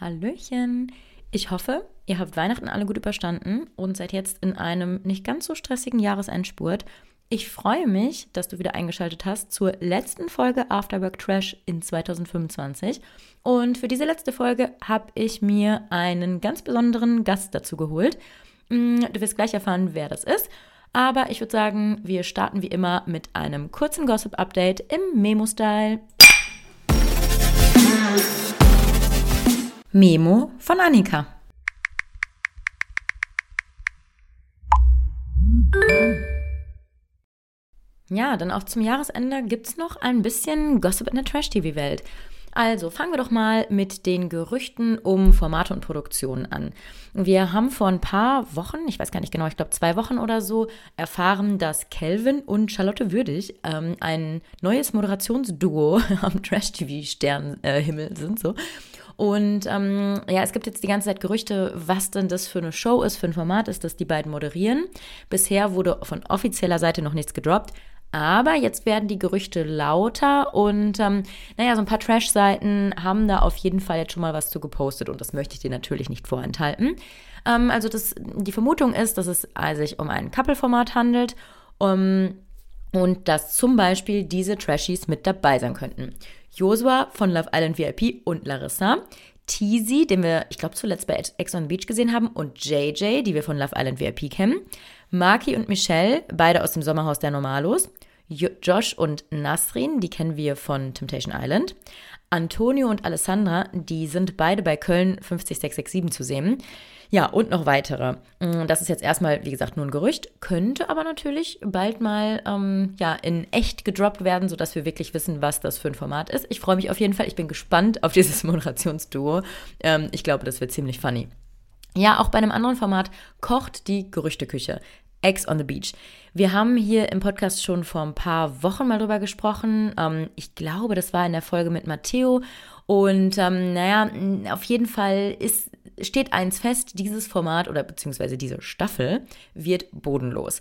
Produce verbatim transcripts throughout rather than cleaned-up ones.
Hallöchen. Ich hoffe, ihr habt Weihnachten alle gut überstanden und seid jetzt in einem nicht ganz so stressigen Jahresendspurt. Ich freue mich, dass du wieder eingeschaltet hast zur letzten Folge Afterwork Trash in zwanzig fünfundzwanzig. Und für diese letzte Folge habe ich mir einen ganz besonderen Gast dazu geholt. Du wirst gleich erfahren, wer das ist. Aber ich würde sagen, wir starten wie immer mit einem kurzen Gossip-Update im Memo-Style. Memo von Annika. Ja, dann auch zum Jahresende gibt es noch ein bisschen Gossip in der Trash-T V-Welt. Also fangen wir doch mal mit den Gerüchten um Formate und Produktionen an. Wir haben vor ein paar Wochen, ich weiß gar nicht genau, ich glaube zwei Wochen oder so, erfahren, dass Calvin und Charlotte Würdig ähm, ein neues Moderationsduo am Trash-T V-Sternhimmel äh, sind. So. Und ähm, ja, es gibt jetzt die ganze Zeit Gerüchte, was denn das für eine Show ist, für ein Format ist, das die beiden moderieren. Bisher wurde von offizieller Seite noch nichts gedroppt. Aber jetzt werden die Gerüchte lauter und ähm, naja, so ein paar Trash-Seiten haben da auf jeden Fall jetzt schon mal was zu gepostet und das möchte ich dir natürlich nicht vorenthalten. Ähm, also das, die Vermutung ist, dass es sich um ein Couple-Format handelt um, und dass zum Beispiel diese Trashies mit dabei sein könnten. Josua von Love Island V I P und Larissa, Teasy, den wir, ich glaube, zuletzt bei Ex on the Beach gesehen haben, und J J, die wir von Love Island V I P kennen, Maki und Michelle, beide aus dem Sommerhaus der Normalos, jo- Josh und Nasrin, die kennen wir von Temptation Island, Antonio und Alessandra, die sind beide bei Köln fünf sechs sechs sieben zu sehen. Ja, und noch weitere. Das ist jetzt erstmal, wie gesagt, nur ein Gerücht, könnte aber natürlich bald mal ähm, ja, in echt gedroppt werden, sodass wir wirklich wissen, was das für ein Format ist. Ich freue mich auf jeden Fall, ich bin gespannt auf dieses Moderationsduo. Ähm, ich glaube, das wird ziemlich funny. Ja, auch bei einem anderen Format kocht die Gerüchteküche. Ex on the Beach. Wir haben hier im Podcast schon vor ein paar Wochen mal drüber gesprochen. Ähm, ich glaube, das war in der Folge mit Matteo. Und ähm, naja, auf jeden Fall ist, steht eins fest, dieses Format oder beziehungsweise diese Staffel wird bodenlos.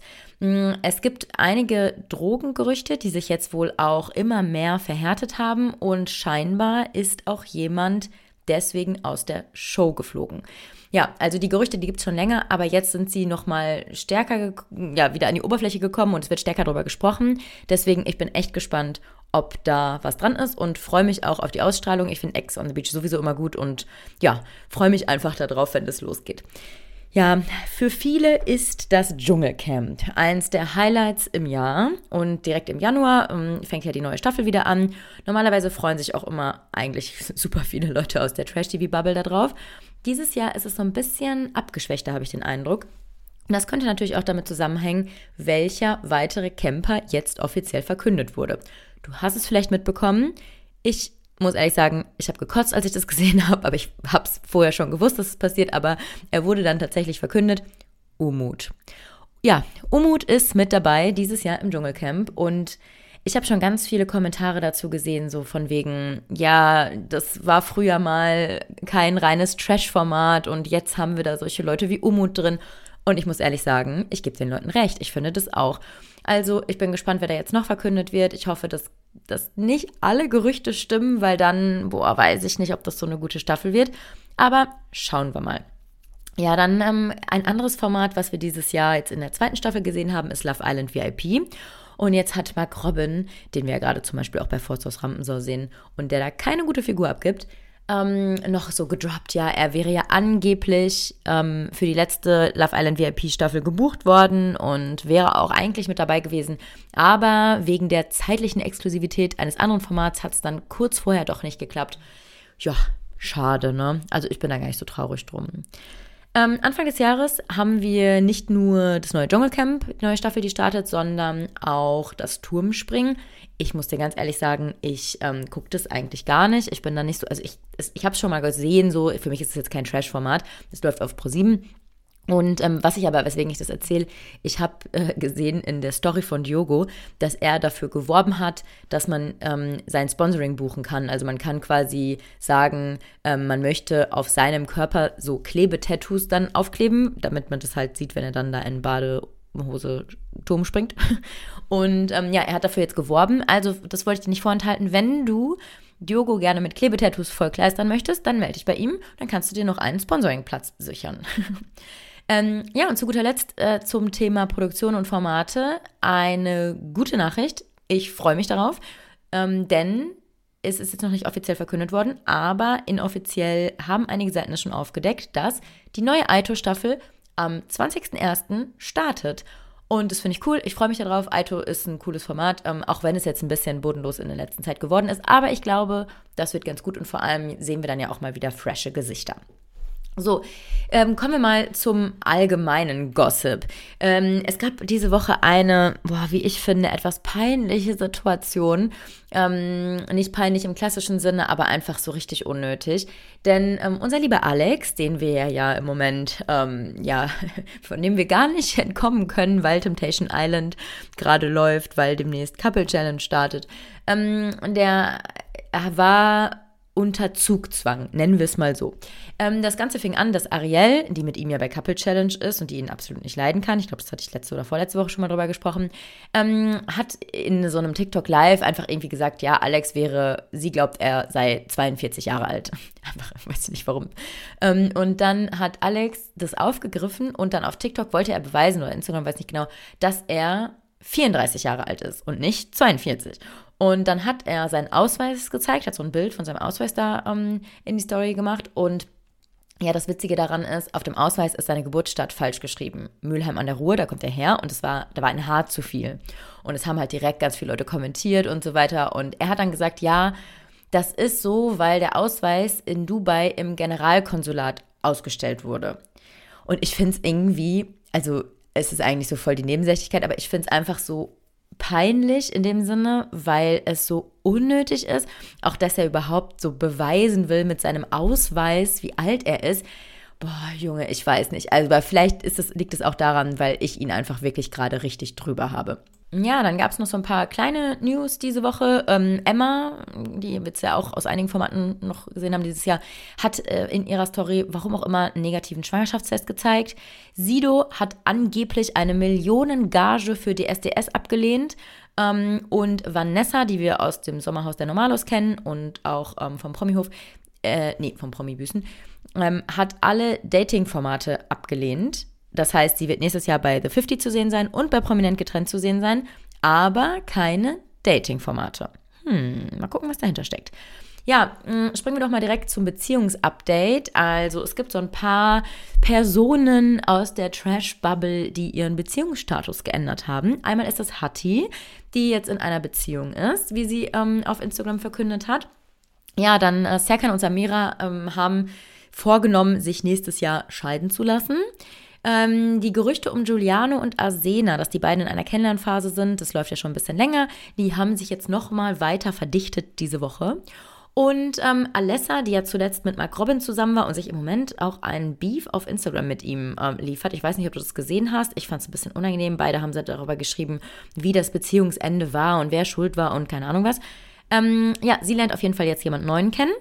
Es gibt einige Drogengerüchte, die sich jetzt wohl auch immer mehr verhärtet haben und scheinbar ist auch jemand deswegen aus der Show geflogen. Ja, also die Gerüchte, die gibt es schon länger, aber jetzt sind sie nochmal stärker, ja, wieder an die Oberfläche gekommen und es wird stärker darüber gesprochen. Deswegen, ich bin echt gespannt, ob da was dran ist und freue mich auch auf die Ausstrahlung. Ich finde Ex on the Beach sowieso immer gut und ja, freue mich einfach darauf, wenn das losgeht. Ja, für viele ist das Dschungelcamp eins der Highlights im Jahr und direkt im Januar ähm, fängt ja die neue Staffel wieder an. Normalerweise freuen sich auch immer eigentlich super viele Leute aus der Trash-T V-Bubble da drauf. Dieses Jahr ist es so ein bisschen abgeschwächter, habe ich den Eindruck. Und das könnte natürlich auch damit zusammenhängen, welcher weitere Camper jetzt offiziell verkündet wurde. Du hast es vielleicht mitbekommen. Ich muss ehrlich sagen, ich habe gekotzt, als ich das gesehen habe, aber ich habe es vorher schon gewusst, dass es passiert, aber er wurde dann tatsächlich verkündet. Umut. Ja, Umut ist mit dabei dieses Jahr im Dschungelcamp und ich habe schon ganz viele Kommentare dazu gesehen, so von wegen, ja, das war früher mal kein reines Trash-Format und jetzt haben wir da solche Leute wie Umut drin. Und ich muss ehrlich sagen, ich gebe den Leuten recht, ich finde das auch. Also ich bin gespannt, wer da jetzt noch verkündet wird. Ich hoffe, dass, dass nicht alle Gerüchte stimmen, weil dann, boah, weiß ich nicht, ob das so eine gute Staffel wird. Aber schauen wir mal. Ja, dann ähm, ein anderes Format, was wir dieses Jahr jetzt in der zweiten Staffel gesehen haben, ist Love Island V I P. Und jetzt hat Mark Robin, den wir ja gerade zum Beispiel auch bei Force aus Rampensau sehen und der da keine gute Figur abgibt, ähm, noch so gedroppt, ja, er wäre ja angeblich ähm, für die letzte Love Island V I P-Staffel gebucht worden und wäre auch eigentlich mit dabei gewesen. Aber wegen der zeitlichen Exklusivität eines anderen Formats hat es dann kurz vorher doch nicht geklappt. Ja, schade, ne? Also ich bin da gar nicht so traurig drum. Ähm, Anfang des Jahres haben wir nicht nur das neue Dschungelcamp, die neue Staffel, die startet, sondern auch das Turmspringen. Ich muss dir ganz ehrlich sagen, ich ähm, gucke das eigentlich gar nicht. Ich bin da nicht so, also ich, ich habe es schon mal gesehen, so, für mich ist es jetzt kein Trash-Format. Es läuft auf ProSieben. Und ähm, was ich aber, weswegen ich das erzähle, ich habe äh, gesehen in der Story von Diogo, dass er dafür geworben hat, dass man ähm, sein Sponsoring buchen kann. Also man kann quasi sagen, ähm, man möchte auf seinem Körper so Klebetattoos dann aufkleben, damit man das halt sieht, wenn er dann da in Badehose Turm springt. Und ähm, ja, er hat dafür jetzt geworben. Also das wollte ich dir nicht vorenthalten. Wenn du Diogo gerne mit Klebetattoos vollkleistern möchtest, dann melde dich bei ihm. Dann kannst du dir noch einen Sponsoringplatz sichern. ähm, ja, und zu guter Letzt äh, zum Thema Produktion und Formate eine gute Nachricht. Ich freue mich darauf, ähm, denn es ist jetzt noch nicht offiziell verkündet worden, aber inoffiziell haben einige Seiten es schon aufgedeckt, dass die neue Aito-Staffel am zwanzigsten ersten startet. Und das finde ich cool. Ich freue mich darauf. Aito ist ein cooles Format, ähm, auch wenn es jetzt ein bisschen bodenlos in der letzten Zeit geworden ist. Aber ich glaube, das wird ganz gut und vor allem sehen wir dann ja auch mal wieder frische Gesichter. So, ähm, kommen wir mal zum allgemeinen Gossip. Ähm, es gab diese Woche eine, boah, wie ich finde, etwas peinliche Situation. Ähm, nicht peinlich im klassischen Sinne, aber einfach so richtig unnötig. Denn ähm, unser lieber Alex, den wir ja im Moment, ähm, ja, von dem wir gar nicht entkommen können, weil Temptation Island gerade läuft, weil demnächst Couple Challenge startet, ähm, der war unter Zugzwang, nennen wir es mal so. Ähm, das Ganze fing an, dass Ariel, die mit ihm ja bei Couple Challenge ist und die ihn absolut nicht leiden kann, ich glaube, das hatte ich letzte oder vorletzte Woche schon mal drüber gesprochen, ähm, hat in so einem TikTok Live einfach irgendwie gesagt, ja, Alex wäre, sie glaubt, er sei zweiundvierzig Jahre alt. Einfach, weiß ich nicht warum. Ähm, und dann hat Alex das aufgegriffen und dann auf TikTok wollte er beweisen, oder Instagram, weiß nicht genau, dass er vierunddreißig Jahre alt ist und nicht zweiundvierzig. Und dann hat er seinen Ausweis gezeigt, hat so ein Bild von seinem Ausweis da ähm, in die Story gemacht. Und ja, das Witzige daran ist, auf dem Ausweis ist seine Geburtsstadt falsch geschrieben. Mülheim an der Ruhr, da kommt er her und es war, da war ein H zu viel. Und es haben halt direkt ganz viele Leute kommentiert und so weiter. Und er hat dann gesagt, ja, das ist so, weil der Ausweis in Dubai im Generalkonsulat ausgestellt wurde. Und ich finde es irgendwie, also es ist eigentlich so voll die Nebensächlichkeit, aber ich finde es einfach so peinlich in dem Sinne, weil es so unnötig ist, auch dass er überhaupt so beweisen will mit seinem Ausweis, wie alt er ist. Boah, Junge, ich weiß nicht. Also, aber vielleicht ist es, liegt es auch daran, weil ich ihn einfach wirklich gerade richtig drüber habe. Ja, dann gab es noch so ein paar kleine News diese Woche. Ähm, Emma, die wir jetzt ja auch aus einigen Formaten noch gesehen haben dieses Jahr, hat äh, in ihrer Story, warum auch immer, einen negativen Schwangerschaftstest gezeigt. Sido hat angeblich eine Millionengage für D S D S abgelehnt. Ähm, und Vanessa, die wir aus dem Sommerhaus der Normalos kennen und auch ähm, vom Promihof, äh, nee, vom Promi-Büßen, ähm, hat alle Dating-Formate abgelehnt. Das heißt, sie wird nächstes Jahr bei The fifty zu sehen sein und bei Prominent getrennt zu sehen sein, aber keine Dating-Formate. Hm, mal gucken, was dahinter steckt. Ja, springen wir doch mal direkt zum Beziehungsupdate. Also es gibt so ein paar Personen aus der Trash-Bubble, die ihren Beziehungsstatus geändert haben. Einmal ist das Hatti, die jetzt in einer Beziehung ist, wie sie ähm, auf Instagram verkündet hat. Ja, dann äh, Serkan und Samira ähm, haben vorgenommen, sich nächstes Jahr scheiden zu lassen. Ähm, die Gerüchte um Giuliano und Arsena, dass die beiden in einer Kennenlernphase sind, das läuft ja schon ein bisschen länger, die haben sich jetzt nochmal weiter verdichtet diese Woche. Und ähm, Alessa, die ja zuletzt mit Mark Robin zusammen war und sich im Moment auch einen Beef auf Instagram mit ihm ähm, liefert. Ich weiß nicht, ob du das gesehen hast. Ich fand es ein bisschen unangenehm. Beide haben darüber geschrieben, wie das Beziehungsende war und wer schuld war und keine Ahnung was. Ähm, ja, sie lernt auf jeden Fall jetzt jemand Neuen kennen.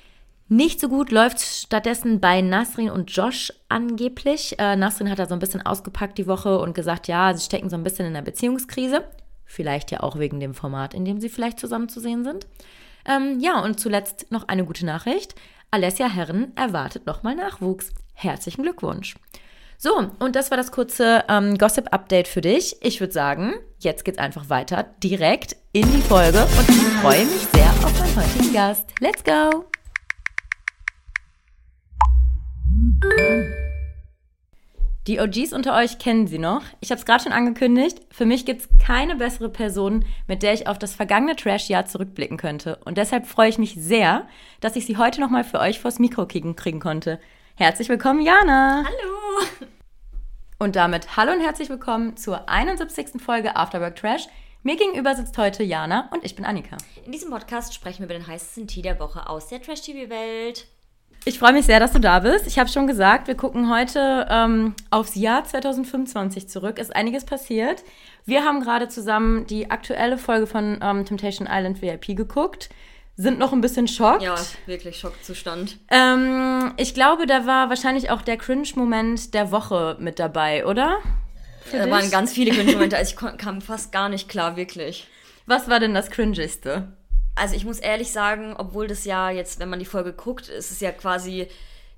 Nicht so gut läuft stattdessen bei Nasrin und Josh angeblich. Äh, Nasrin hat da so ein bisschen ausgepackt die Woche und gesagt, ja, sie stecken so ein bisschen in einer Beziehungskrise. Vielleicht ja auch wegen dem Format, in dem sie vielleicht zusammen zu sehen sind. Ähm, ja, und zuletzt noch eine gute Nachricht. Alessia Herren erwartet nochmal Nachwuchs. Herzlichen Glückwunsch. So, und das war das kurze ähm, Gossip-Update für dich. Ich würde sagen, jetzt geht's einfach weiter direkt in die Folge und ich freue mich sehr auf meinen heutigen Gast. Let's go! Die O Gs unter euch kennen sie noch. Ich habe es gerade schon angekündigt. Für mich gibt es keine bessere Person, mit der ich auf das vergangene Trash-Jahr zurückblicken könnte. Und deshalb freue ich mich sehr, dass ich sie heute nochmal für euch vors Mikro kriegen, kriegen konnte. Herzlich willkommen, Jana. Hallo. Und damit hallo und herzlich willkommen zur einundsiebzigsten Folge Afterwork Trash. Mir gegenüber sitzt heute Jana und ich bin Annika. In diesem Podcast sprechen wir über den heißesten Tee der Woche aus der Trash-T V-Welt. Ich freue mich sehr, dass du da bist. Ich habe schon gesagt, wir gucken heute ähm, aufs Jahr zwanzig fünfundzwanzig zurück. Ist einiges passiert. Wir haben gerade zusammen die aktuelle Folge von ähm, Temptation Island V I P geguckt. Sind noch ein bisschen schockt. Ja, wirklich Schockzustand. Ähm, ich glaube, da war wahrscheinlich auch der Cringe-Moment der Woche mit dabei, oder? Für da dich? Waren ganz viele Cringe-Momente. Also ich kon- kam fast gar nicht klar, wirklich. Was war denn das Cringeste? Also ich muss ehrlich sagen, obwohl das ja jetzt, wenn man die Folge guckt, ist es ja quasi,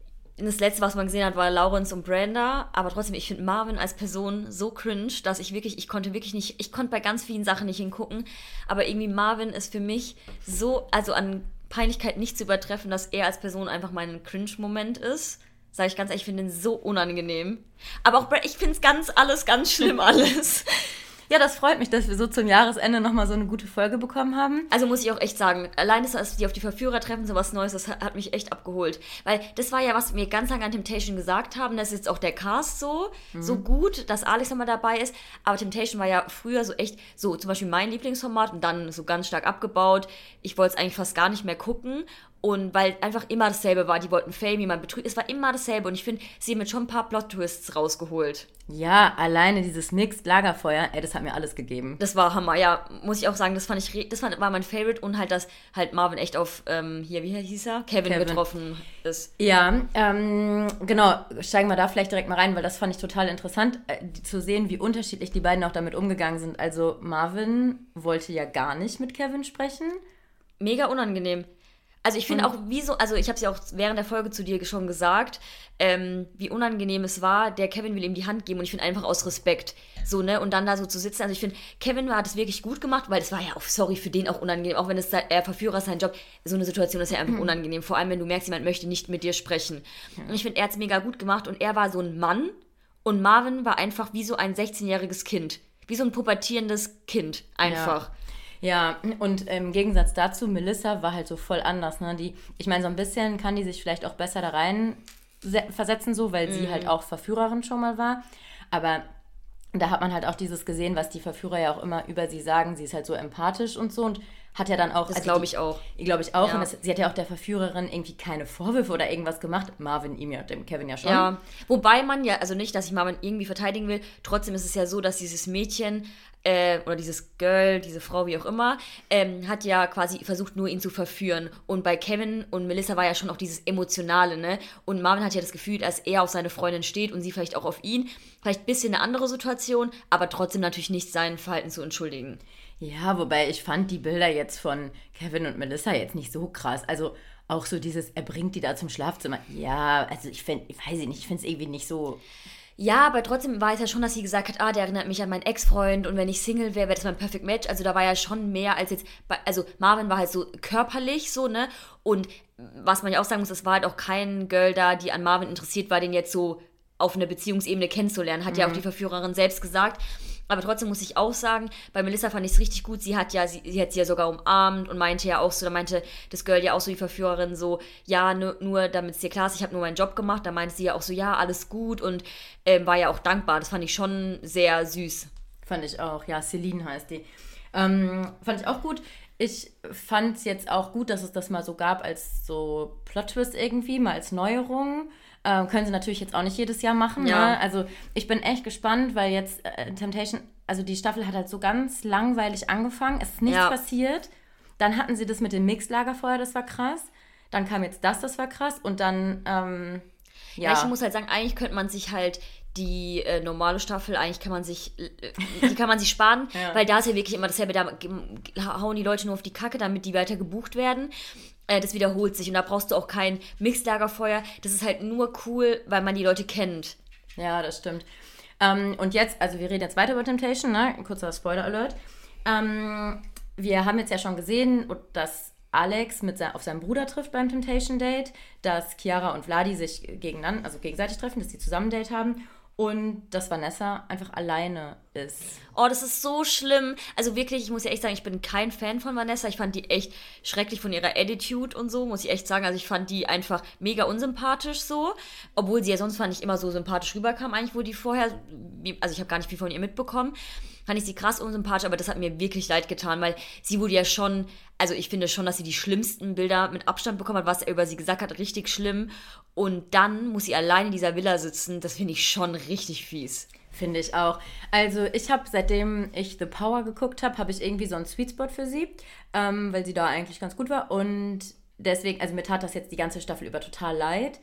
das Letzte, was man gesehen hat, war Lawrence und Brenda, aber trotzdem, ich finde Marvin als Person so cringe, dass ich wirklich, ich konnte wirklich nicht, ich konnte bei ganz vielen Sachen nicht hingucken, aber irgendwie Marvin ist für mich so, also an Peinlichkeit nicht zu übertreffen, dass er als Person einfach mein Cringe-Moment ist. Sag ich ganz ehrlich, ich finde ihn so unangenehm. Aber auch, ich finde es ganz, alles ganz schlimm, alles. Ja, das freut mich, dass wir so zum Jahresende nochmal so eine gute Folge bekommen haben. Also muss ich auch echt sagen, allein das, dass die auf die Verführer treffen, sowas Neues, das hat, hat mich echt abgeholt. Weil das war ja, was wir ganz lange an Temptation gesagt haben, das ist jetzt auch der Cast so, mhm. so gut, dass Alex nochmal dabei ist. Aber Temptation war ja früher so echt, so zum Beispiel mein Lieblingsformat und dann so ganz stark abgebaut. Ich wollte es eigentlich fast gar nicht mehr gucken. Und weil einfach immer dasselbe war, die wollten Fame, jemand betrügen, es war immer dasselbe. Und ich finde, sie haben jetzt schon ein paar Plot-Twists rausgeholt. Ja, alleine dieses Mixed Lagerfeuer, ey, das hat mir alles gegeben. Das war Hammer, ja, muss ich auch sagen, das fand ich, das war mein Favorite und halt, dass halt Marvin echt auf, ähm, hier, wie hieß er? Kevin, Kevin. getroffen ist. Ja, ähm, genau, steigen wir da vielleicht direkt mal rein, weil das fand ich total interessant, äh, zu sehen, wie unterschiedlich die beiden auch damit umgegangen sind. Also Marvin wollte ja gar nicht mit Kevin sprechen. Mega unangenehm. Also ich finde auch, wie so, also ich habe es ja auch während der Folge zu dir schon gesagt, ähm, wie unangenehm es war, der Kevin will ihm die Hand geben und ich finde einfach aus Respekt, so, ne, und dann da so zu sitzen, also ich finde, Kevin hat es wirklich gut gemacht, weil es war ja auch, sorry, für den auch unangenehm, auch wenn es er Verführer ist, sein Job, so eine Situation ist ja einfach mhm. unangenehm, vor allem wenn du merkst, jemand möchte nicht mit dir sprechen. Ja. Und ich finde, er hat es mega gut gemacht und er war so ein Mann und Marvin war einfach wie so ein sechzehnjähriges Kind, wie so ein pubertierendes Kind, einfach. Ja. Ja, und im Gegensatz dazu, Melissa war halt so voll anders, ne? Die, ich meine, so ein bisschen kann die sich vielleicht auch besser da rein se- versetzen, so, weil mm. sie halt auch Verführerin schon mal war. Aber da hat man halt auch dieses gesehen, was die Verführer ja auch immer über sie sagen. Sie ist halt so empathisch und so und hat ja dann auch... Das also glaube ich auch. Glaube ich auch. Ja. Und das, sie hat ja auch der Verführerin irgendwie keine Vorwürfe oder irgendwas gemacht. Marvin ihm ja, dem Kevin ja schon. Ja, wobei man ja, also nicht, dass ich Marvin irgendwie verteidigen will, trotzdem ist es ja so, dass dieses Mädchen... Äh, oder dieses Girl, diese Frau, wie auch immer, ähm, hat ja quasi versucht, nur ihn zu verführen. Und bei Kevin und Melissa war ja schon auch dieses Emotionale, ne? Und Marvin hat ja das Gefühl, dass er auf seine Freundin steht und sie vielleicht auch auf ihn. Vielleicht ein bisschen eine andere Situation, aber trotzdem natürlich nicht sein Verhalten zu entschuldigen. Ja, wobei ich fand die Bilder jetzt von Kevin und Melissa jetzt nicht so krass. Also auch so dieses, er bringt die da zum Schlafzimmer. Ja, also ich finde, ich weiß nicht, ich finde es irgendwie nicht so... Ja, aber trotzdem war es ja schon, dass sie gesagt hat, ah, der erinnert mich an meinen Ex-Freund und wenn ich Single wäre, wäre das mein Perfect Match. Also da war ja schon mehr als jetzt, bei, also Marvin war halt so körperlich so, ne? Und was man ja auch sagen muss, es war halt auch kein Girl da, die an Marvin interessiert war, den jetzt so auf eine Beziehungsebene kennenzulernen, hat mhm. ja auch die Verführerin selbst gesagt. Aber trotzdem muss ich auch sagen, bei Melissa fand ich es richtig gut. Sie hat ja, sie, sie hat sie ja sogar umarmt und meinte ja auch so, da meinte das Girl ja auch so, die Verführerin, so, ja, nur, nur damit es dir klar ist, ich habe nur meinen Job gemacht. Da meinte sie ja auch so, ja, alles gut und ähm, war ja auch dankbar. Das fand ich schon sehr süß. Fand ich auch, ja, Celine heißt die. Ähm, fand ich auch gut. Ich fand es jetzt auch gut, dass es das mal so gab als so Plot-Twist irgendwie, mal als Neuerung. Ähm, können sie natürlich jetzt auch nicht jedes Jahr machen. Ja. Ne? Also ich bin echt gespannt, weil jetzt äh, Temptation, also die Staffel hat halt so ganz langweilig angefangen. Es ist nichts ja. passiert. Dann hatten sie das mit dem Mix-Lagerfeuer, das war krass. Dann kam jetzt das, das war krass. Und dann, ähm, ja. ja. Ich muss halt sagen, eigentlich könnte man sich halt die äh, normale Staffel, eigentlich kann man sich, äh, die kann man sich sparen, ja. weil da ist ja wirklich immer dasselbe, da hauen die Leute nur auf die Kacke, damit die weiter gebucht werden. Äh, das wiederholt sich und da brauchst du auch kein Mixlagerfeuer. Das ist halt nur cool, weil man die Leute kennt. Ja, das stimmt. Ähm, und jetzt, also wir reden jetzt weiter über Temptation, ne? Ein kurzer Spoiler-Alert. Ähm, wir haben jetzt ja schon gesehen, dass Alex mit se- auf seinen Bruder trifft beim Temptation-Date, dass Chiara und Vladi sich gegeneinander, also gegenseitig treffen, dass die zusammen ein Date haben. Und dass Vanessa einfach alleine ist. Oh, das ist so schlimm. Also wirklich, ich muss ja echt sagen, ich bin kein Fan von Vanessa. Ich fand die echt schrecklich von ihrer Attitude und so, muss ich echt sagen. Also ich fand die einfach mega unsympathisch so. Obwohl sie ja sonst, fand ich, immer so sympathisch rüberkam eigentlich, wo die vorher, also ich habe gar nicht viel von ihr mitbekommen. Fand ich sie krass unsympathisch, aber das hat mir wirklich leid getan, weil sie wurde ja schon, also ich finde schon, dass sie die schlimmsten Bilder mit Abstand bekommen hat, was er über sie gesagt hat, richtig schlimm. Und dann muss sie allein in dieser Villa sitzen, das finde ich schon richtig fies. Finde ich auch. Also ich habe, seitdem ich The Power geguckt habe, habe ich irgendwie so einen Sweet Spot für sie, ähm, weil sie da eigentlich ganz gut war. Und deswegen, also mir tat das jetzt die ganze Staffel über total leid.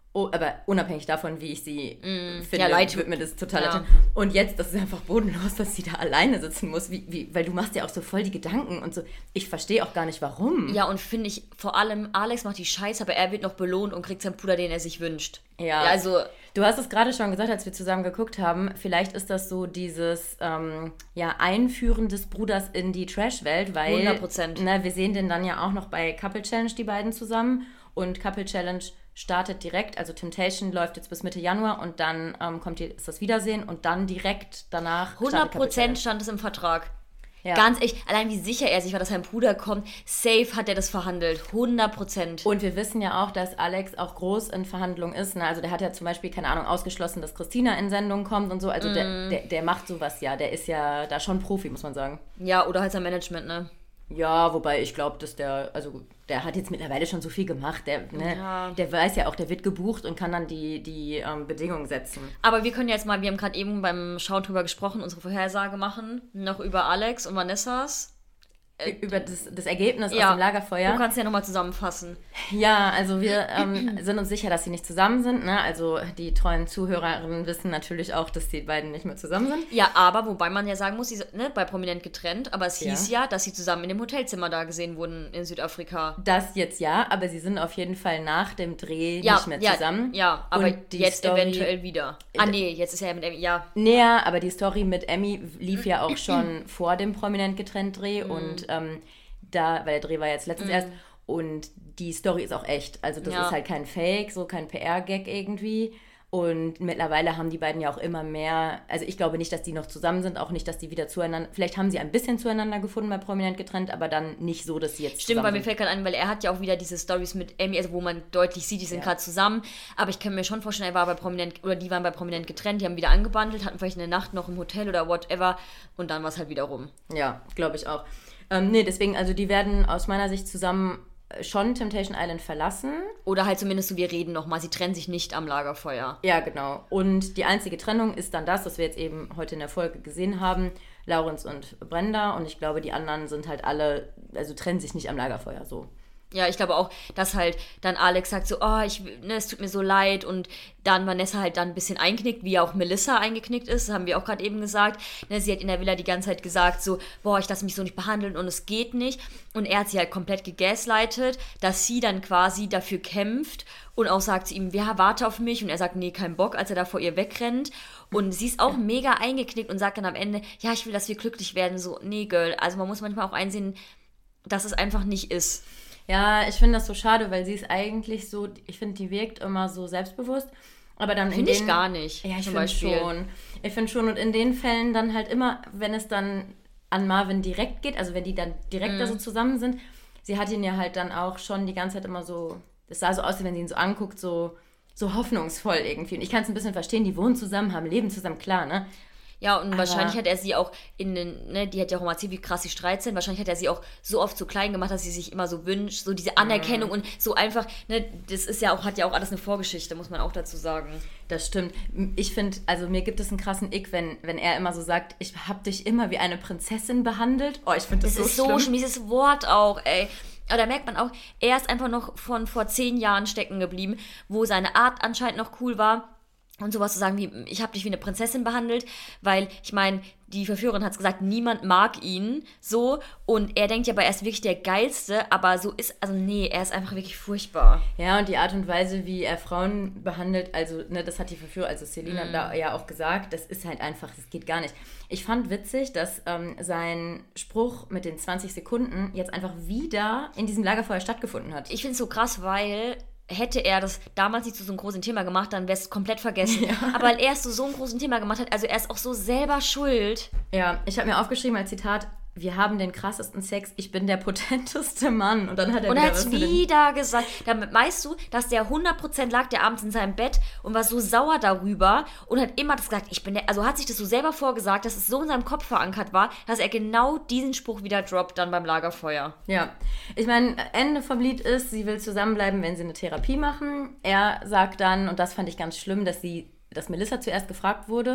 Oh, aber unabhängig davon, wie ich sie mm, finde, ja, leid. wird mir das total ja. leid. Und jetzt, das ist einfach bodenlos, dass sie da alleine sitzen muss, wie, wie, weil du machst ja auch so voll die Gedanken und so. Ich verstehe auch gar nicht, warum. Ja, und finde ich, vor allem, Alex macht die Scheiße, aber er wird noch belohnt und kriegt seinen Puder, den er sich wünscht. Ja, ja also... Du hast es gerade schon gesagt, als wir zusammen geguckt haben, vielleicht ist das so dieses ähm, ja, Einführen des Bruders in die Trash-Welt, weil hundert Prozent. Ne, wir sehen den dann ja auch noch bei Couple Challenge, die beiden zusammen. Und Couple Challenge startet direkt, also Temptation läuft jetzt bis Mitte Januar und dann ähm, kommt die, ist das Wiedersehen und dann direkt danach hundert Prozent stand es im Vertrag. Ja. Ganz echt, allein wie sicher er sich war, dass sein Bruder kommt, safe hat er das verhandelt, hundert Prozent. Und wir wissen ja auch, dass Alex auch groß in Verhandlungen ist. Ne? Also der hat ja zum Beispiel, keine Ahnung, ausgeschlossen, dass Christina in Sendung kommt und so. Also mm. der, der, der macht sowas ja, der ist ja da schon Profi, muss man sagen. Ja, oder halt sein Management, ne? Ja, wobei ich glaube, dass der, also der hat jetzt mittlerweile schon so viel gemacht, der, ne, ja. der weiß ja auch, der wird gebucht und kann dann die, die ähm, Bedingungen setzen. Aber wir können jetzt mal, wir haben gerade eben beim Schauen drüber gesprochen, unsere Vorhersage machen, noch über Alex und Vanessas. Äh, über das, das Ergebnis ja. aus dem Lagerfeuer. Du kannst ja nochmal zusammenfassen. Ja, also wir ähm, sind uns sicher, dass sie nicht zusammen sind. Ne? Also die treuen Zuhörerinnen wissen natürlich auch, dass die beiden nicht mehr zusammen sind. Ja, aber wobei man ja sagen muss, sie, ne, bei Prominent getrennt, aber es hieß ja. ja, dass sie zusammen in dem Hotelzimmer da gesehen wurden in Südafrika. Das jetzt ja, aber sie sind auf jeden Fall nach dem Dreh ja, nicht mehr ja, zusammen. Ja, aber und jetzt Story, eventuell wieder. Ah nee, jetzt ist er ja mit Emmy, ja. Näher, aber die Story mit Emmy lief ja auch schon vor dem Prominent getrennt Dreh mhm. und ähm, da, weil der Dreh war jetzt letztens mm. erst und die Story ist auch echt. Also das ja. ist halt kein Fake, so kein P R-Gag irgendwie. Und mittlerweile haben die beiden ja auch immer mehr, also ich glaube nicht, dass die noch zusammen sind, auch nicht, dass die wieder zueinander, vielleicht haben sie ein bisschen zueinander gefunden bei Prominent getrennt, aber dann nicht so, dass sie jetzt Stimmt, zusammen weil sind. mir fällt gerade ein, weil er hat ja auch wieder diese Stories mit Emmy, also wo man deutlich sieht, die sind ja. gerade zusammen, aber ich kann mir schon vorstellen, er war bei Prominent, oder die waren bei Prominent getrennt, die haben wieder angebandelt, hatten vielleicht eine Nacht noch im Hotel oder whatever und dann war es halt wieder rum. Ja, glaube ich auch. Ähm, nee, deswegen, also die werden aus meiner Sicht zusammen schon Temptation Island verlassen. Oder halt zumindest so, wir reden nochmal, sie trennen sich nicht am Lagerfeuer. Ja, genau. Und die einzige Trennung ist dann das, was wir jetzt eben heute in der Folge gesehen haben, Laurenz und Brenda. Und ich glaube, die anderen sind halt alle, also trennen sich nicht am Lagerfeuer, so. Ja, ich glaube auch, dass halt dann Alex sagt so, oh, ich, ne, es tut mir so leid und dann Vanessa halt dann ein bisschen einknickt, wie auch Melissa eingeknickt ist, das haben wir auch gerade eben gesagt. Ne, sie hat in der Villa die ganze Zeit gesagt so, boah, ich lasse mich so nicht behandeln und es geht nicht. Und er hat sie halt komplett gegaslightet, dass sie dann quasi dafür kämpft und auch sagt zu ihm, ja, warte auf mich. Und er sagt, nee, kein Bock, als er da vor ihr wegrennt. Und sie ist auch mega eingeknickt und sagt dann am Ende, ja, ich will, dass wir glücklich werden. So, nee, Girl, also man muss manchmal auch einsehen, dass es einfach nicht ist. Ja, ich finde das so schade, weil sie ist eigentlich so, ich finde, die wirkt immer so selbstbewusst, aber dann Finde ich gar nicht. Ja, ich finde schon. Ich finde schon und in den Fällen dann halt immer, wenn es dann an Marvin direkt geht, also wenn die dann direkt mhm. da so zusammen sind, sie hat ihn ja halt dann auch schon die ganze Zeit immer so, es sah so aus, wenn sie ihn so anguckt, so, so hoffnungsvoll irgendwie. Und ich kann es ein bisschen verstehen, die wohnen zusammen, haben Leben zusammen, klar, ne? Ja, und aber wahrscheinlich hat er sie auch in den, ne, die hat ja auch immer erzählt, wie krass die Streit sind, wahrscheinlich hat er sie auch so oft so klein gemacht, dass sie sich immer so wünscht, so diese Anerkennung mm. und so einfach, ne, das ist ja auch, hat ja auch alles eine Vorgeschichte, muss man auch dazu sagen. Das stimmt. Ich finde, also mir gibt es einen krassen Ick, wenn, wenn er immer so sagt, ich hab dich immer wie eine Prinzessin behandelt. Oh, ich finde das, das so schlimm. Das ist so schlimm, dieses Wort auch, ey. Aber da merkt man auch, er ist einfach noch von vor zehn Jahren stecken geblieben, wo seine Art anscheinend noch cool war. Und sowas zu sagen wie, ich habe dich wie eine Prinzessin behandelt, weil, ich meine, die Verführerin hat es gesagt, niemand mag ihn so und er denkt ja, aber er ist wirklich der Geilste, aber so ist, also nee, er ist einfach wirklich furchtbar. Ja, und die Art und Weise, wie er Frauen behandelt, also, ne, das hat die Verführerin, also Selina mm. da ja auch gesagt, das ist halt einfach, das geht gar nicht. Ich fand witzig, dass ähm, sein Spruch mit den zwanzig Sekunden jetzt einfach wieder in diesem Lagerfeuer stattgefunden hat. Ich finde es so krass, weil hätte er das damals nicht zu so einem großen Thema gemacht, dann wäre es komplett vergessen. Ja. Aber weil er es zu so einem großen Thema gemacht hat, also er ist auch so selber schuld. Ja, ich habe mir aufgeschrieben als Zitat, wir haben den krassesten Sex, ich bin der potenteste Mann. Und dann hat er und wieder, er hat wieder gesagt, damit meinst du, dass der hundert Prozent lag der abends in seinem Bett und war so sauer darüber und hat immer das gesagt, ich bin der, also hat sich das so selber vorgesagt, dass es so in seinem Kopf verankert war, dass er genau diesen Spruch wieder droppt dann beim Lagerfeuer. Ja, ich meine, Ende vom Lied ist, sie will zusammenbleiben, wenn sie eine Therapie machen. Er sagt dann, und das fand ich ganz schlimm, dass sie, dass Melissa zuerst gefragt wurde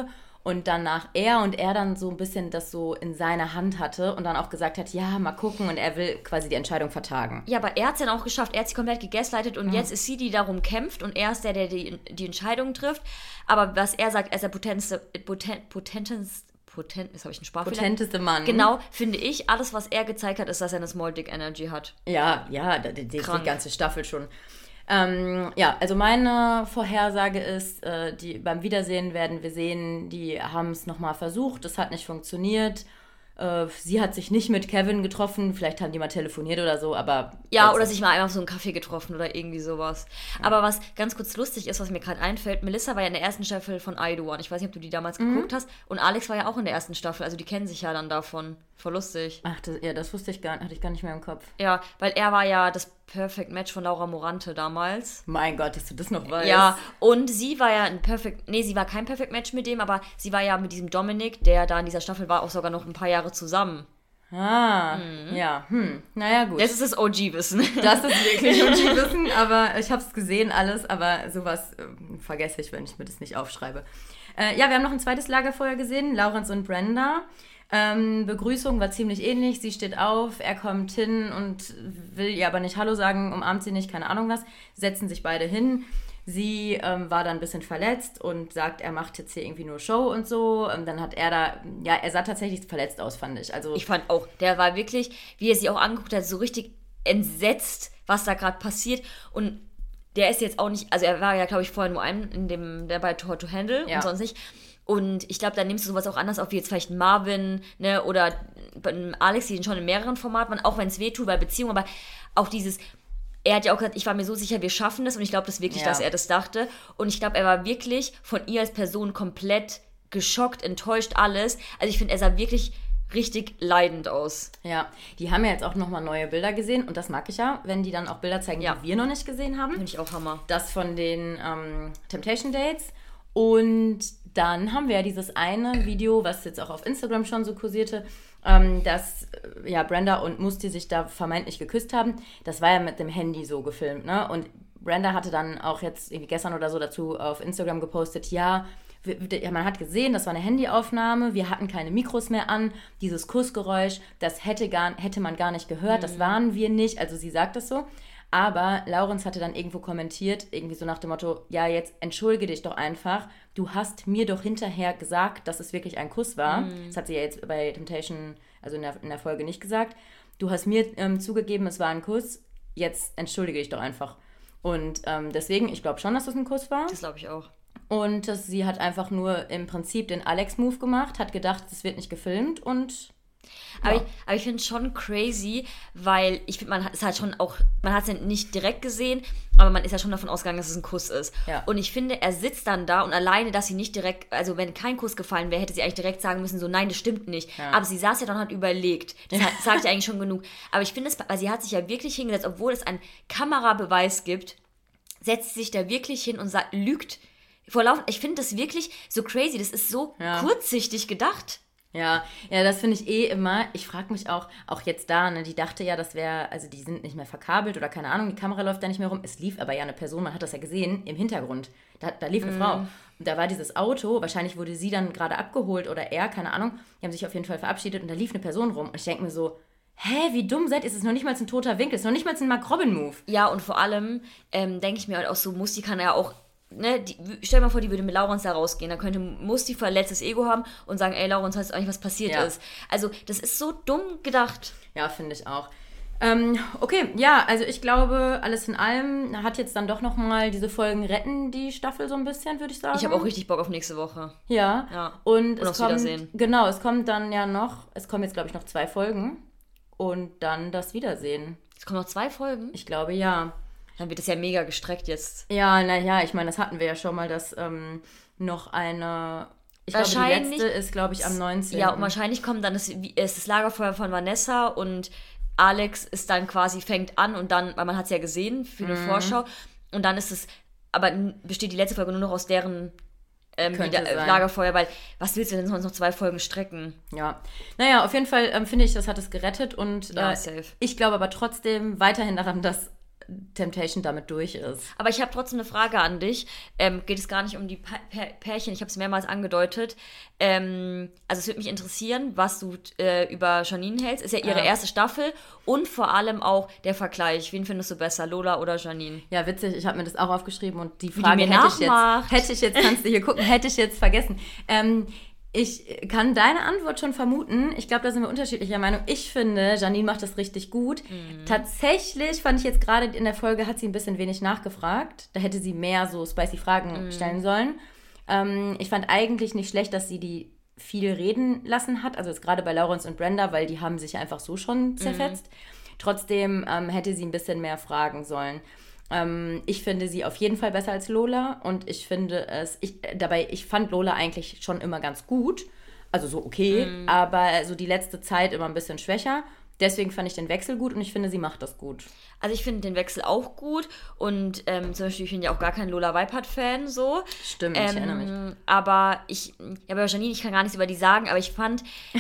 Und danach er und er dann so ein bisschen das so in seiner Hand hatte und dann auch gesagt hat, ja, mal gucken und er will quasi die Entscheidung vertagen. Ja, aber er hat es dann auch geschafft. Er hat sich komplett gegaslightet und mhm. jetzt ist sie, die darum kämpft und er ist der, der die, die Entscheidung trifft. Aber was er sagt, er ist der potenteste, potent, potenteste, potent, jetzt habe ich einen Sprachfehler. Potenteste Mann. Genau, finde ich, alles, was er gezeigt hat, ist, dass er eine Small Dick Energy hat. Ja, ja, die, die, die ganze Staffel schon. Ähm, ja, also meine Vorhersage ist, äh, die, beim Wiedersehen werden wir sehen, die haben es nochmal versucht, es hat nicht funktioniert. Äh, sie hat sich nicht mit Kevin getroffen, vielleicht haben die mal telefoniert oder so, aber... Ja, oder sich mal einmal auf so einen Kaffee getroffen oder irgendwie sowas. Ja. Aber was ganz kurz lustig ist, was mir gerade einfällt, Melissa war ja in der ersten Staffel von I Do One. Ich weiß nicht, ob du die damals mhm. geguckt hast. Und Alex war ja auch in der ersten Staffel, also die kennen sich ja dann davon. Voll lustig. Ach, das, ja, das wusste ich gar, hatte ich gar nicht mehr im Kopf. Ja, weil er war ja das Perfect Match von Laura Morante damals. Mein Gott, dass du das noch weißt. Ja, und sie war ja ein Perfect, nee, sie war kein Perfect Match mit dem, aber sie war ja mit diesem Dominik, der da in dieser Staffel war, auch sogar noch ein paar Jahre zusammen. Ah, mhm. ja, hm, naja, gut. Das ist das O G-Wissen. Das ist wirklich O G-Wissen, aber ich habe es gesehen alles, aber sowas äh, vergesse ich, wenn ich mir das nicht aufschreibe. Äh, ja, wir haben noch ein zweites Lagerfeuer gesehen, Lawrence und Brenda. Ähm, Begrüßung war ziemlich ähnlich, sie steht auf, er kommt hin und will ihr aber nicht Hallo sagen, umarmt sie nicht, keine Ahnung was, setzen sich beide hin. Sie ähm, war dann ein bisschen verletzt und sagt, er macht jetzt hier irgendwie nur Show und so. Und dann hat er da, ja, er sah tatsächlich verletzt aus, fand ich. Also ich fand auch, der war wirklich, wie er sie auch angeguckt hat, so richtig entsetzt, was da gerade passiert. Und der ist jetzt auch nicht, also er war ja, glaube ich, vorher nur ein, in dem, der bei Too Hot to Handle ja. und sonst nicht. Und ich glaube, da nimmst du sowas auch anders auf, wie jetzt vielleicht ein Marvin, ne, oder Alex, die schon in mehreren Formaten waren, auch wenn es weh tut bei Beziehungen, aber auch dieses, er hat ja auch gesagt, ich war mir so sicher, wir schaffen das und ich glaube das wirklich, ja. dass er das dachte. Und ich glaube, er war wirklich von ihr als Person komplett geschockt, enttäuscht, alles. Also ich finde, er sah wirklich richtig leidend aus. Ja, die haben ja jetzt auch nochmal neue Bilder gesehen und das mag ich ja, wenn die dann auch Bilder zeigen, ja. die wir noch nicht gesehen haben. Finde ich auch Hammer. Das von den ähm, Temptation Dates. Und dann haben wir ja dieses eine Video, was jetzt auch auf Instagram schon so kursierte, ähm, dass ja, Brenda und Musti sich da vermeintlich geküsst haben. Das war ja mit dem Handy so gefilmt, ne? Und Brenda hatte dann auch jetzt irgendwie gestern oder so dazu auf Instagram gepostet, ja, ja, man hat gesehen, das war eine Handyaufnahme, wir hatten keine Mikros mehr an, dieses Kussgeräusch, das hätte, gar, hätte man gar nicht gehört, mhm. das waren wir nicht, also sie sagt das so. Aber Lawrence hatte dann irgendwo kommentiert, irgendwie so nach dem Motto, ja, jetzt entschuldige dich doch einfach, du hast mir doch hinterher gesagt, dass es wirklich ein Kuss war. Mm. Das hat sie ja jetzt bei Temptation, also in der, in der Folge nicht gesagt. Du hast mir ähm, zugegeben, es war ein Kuss, jetzt entschuldige dich doch einfach. Und ähm, deswegen, ich glaube schon, dass das ein Kuss war. Das glaube ich auch. Und dass sie hat einfach nur im Prinzip den Alex-Move gemacht, hat gedacht, es wird nicht gefilmt und... Aber, ja. ich, aber ich finde es schon crazy, weil ich finde, man hat es halt schon auch, man hat es ja nicht direkt gesehen, aber man ist ja schon davon ausgegangen, dass es ein Kuss ist. Ja. Und ich finde, er sitzt dann da und alleine, dass sie nicht direkt, also wenn kein Kuss gefallen wäre, hätte sie eigentlich direkt sagen müssen, so nein, das stimmt nicht. Ja. Aber sie saß ja dann und hat überlegt. Das hat, sagt ja eigentlich schon genug. Aber ich finde es, weil sie hat sich ja wirklich hingesetzt, obwohl es einen Kamerabeweis gibt, setzt sie sich da wirklich hin und sagt, lügt vor Lauf. Ich finde das wirklich so crazy, das ist so ja. kurzsichtig gedacht. Ja, ja, das finde ich eh immer, ich frage mich auch, auch jetzt da, ne, die dachte ja, das wäre, also die sind nicht mehr verkabelt oder keine Ahnung, die Kamera läuft da nicht mehr rum, es lief aber ja eine Person, man hat das ja gesehen, im Hintergrund, da, da lief eine mm. Frau und da war dieses Auto, wahrscheinlich wurde sie dann gerade abgeholt oder er, keine Ahnung, die haben sich auf jeden Fall verabschiedet und da lief eine Person rum und ich denke mir so, hä, wie dumm seid ihr, es ist noch nicht mal ein toter Winkel, es ist noch nicht mal ein Mark Robin-Move. Ja, und vor allem ähm, denke ich mir halt auch so, Musti kann ja auch, ne, die, stell dir mal vor, die würde mit Lawrence da rausgehen, dann könnte Musti verletztes Ego haben und sagen, ey, Lawrence, weißt du eigentlich, was passiert ja. ist? Also, das ist so dumm gedacht. Ja, finde ich auch. Ähm, okay, ja, also ich glaube, alles in allem hat jetzt dann doch nochmal diese Folgen retten die Staffel so ein bisschen, würde ich sagen. Ich habe auch richtig Bock auf nächste Woche. Ja, ja. Und, und es kommt, Wiedersehen. Genau, es kommt dann ja noch, es kommen jetzt, glaube ich, noch zwei Folgen und dann das Wiedersehen. Es kommen noch zwei Folgen? Ich glaube, ja. Dann wird es ja mega gestreckt jetzt. Ja, naja, ich meine, das hatten wir ja schon mal, dass ähm, noch eine... Ich glaube, die letzte ist, glaube ich, am neunzehnten Ja, und wahrscheinlich kommt dann das, ist das Lagerfeuer von Vanessa und Alex ist dann quasi, fängt an und dann, weil man hat es ja gesehen für eine mhm. Vorschau und dann ist es, aber besteht die letzte Folge nur noch aus deren ähm, wieder, Lagerfeuer, weil was willst du denn sonst noch zwei Folgen strecken? Ja, naja, auf jeden Fall ähm, finde ich, das hat es gerettet und ja, äh, safe. Ich glaube aber trotzdem weiterhin daran, dass Temptation damit durch ist. Aber ich habe trotzdem eine Frage an dich. Ähm, geht es gar nicht um die pa- Pär- Pärchen? Ich habe es mehrmals angedeutet. Ähm, also es würde mich interessieren, was du äh, über Janine hältst. Ist ja ihre Ja. erste Staffel und vor allem auch der Vergleich. Wen findest du besser, Lola oder Janine? Ja, witzig, ich habe mir das auch aufgeschrieben und die die Frage mir hätte ich jetzt, nachmacht. hätte ich jetzt, kannst du hier gucken, hätte ich jetzt vergessen. Ähm, ich kann deine Antwort schon vermuten. Ich glaube, da sind wir unterschiedlicher Meinung. Ich finde, Janine macht das richtig gut. Mhm. Tatsächlich fand ich jetzt gerade in der Folge, hat sie ein bisschen wenig nachgefragt. Da hätte sie mehr so spicy Fragen Mhm. stellen sollen. Ähm, ich fand eigentlich nicht schlecht, dass sie die viel reden lassen hat. Also jetzt gerade bei Lawrence und Brenda, weil die haben sich einfach so schon zerfetzt. Mhm. Trotzdem ähm, hätte sie ein bisschen mehr fragen sollen. Ähm, ich finde sie auf jeden Fall besser als Lola und ich finde es, ich, äh, dabei, ich fand Lola eigentlich schon immer ganz gut, also so okay, Mhm. aber so die letzte Zeit immer ein bisschen schwächer. Deswegen fand ich den Wechsel gut und ich finde, sie macht das gut. Also ich finde den Wechsel auch gut und ähm, zum Beispiel, ich bin ja auch gar kein Lola Weipert-Fan so. Stimmt, ich erinnere mich. Ähm, aber ich, ja bei Janine, ich kann gar nichts über die sagen, aber ich fand,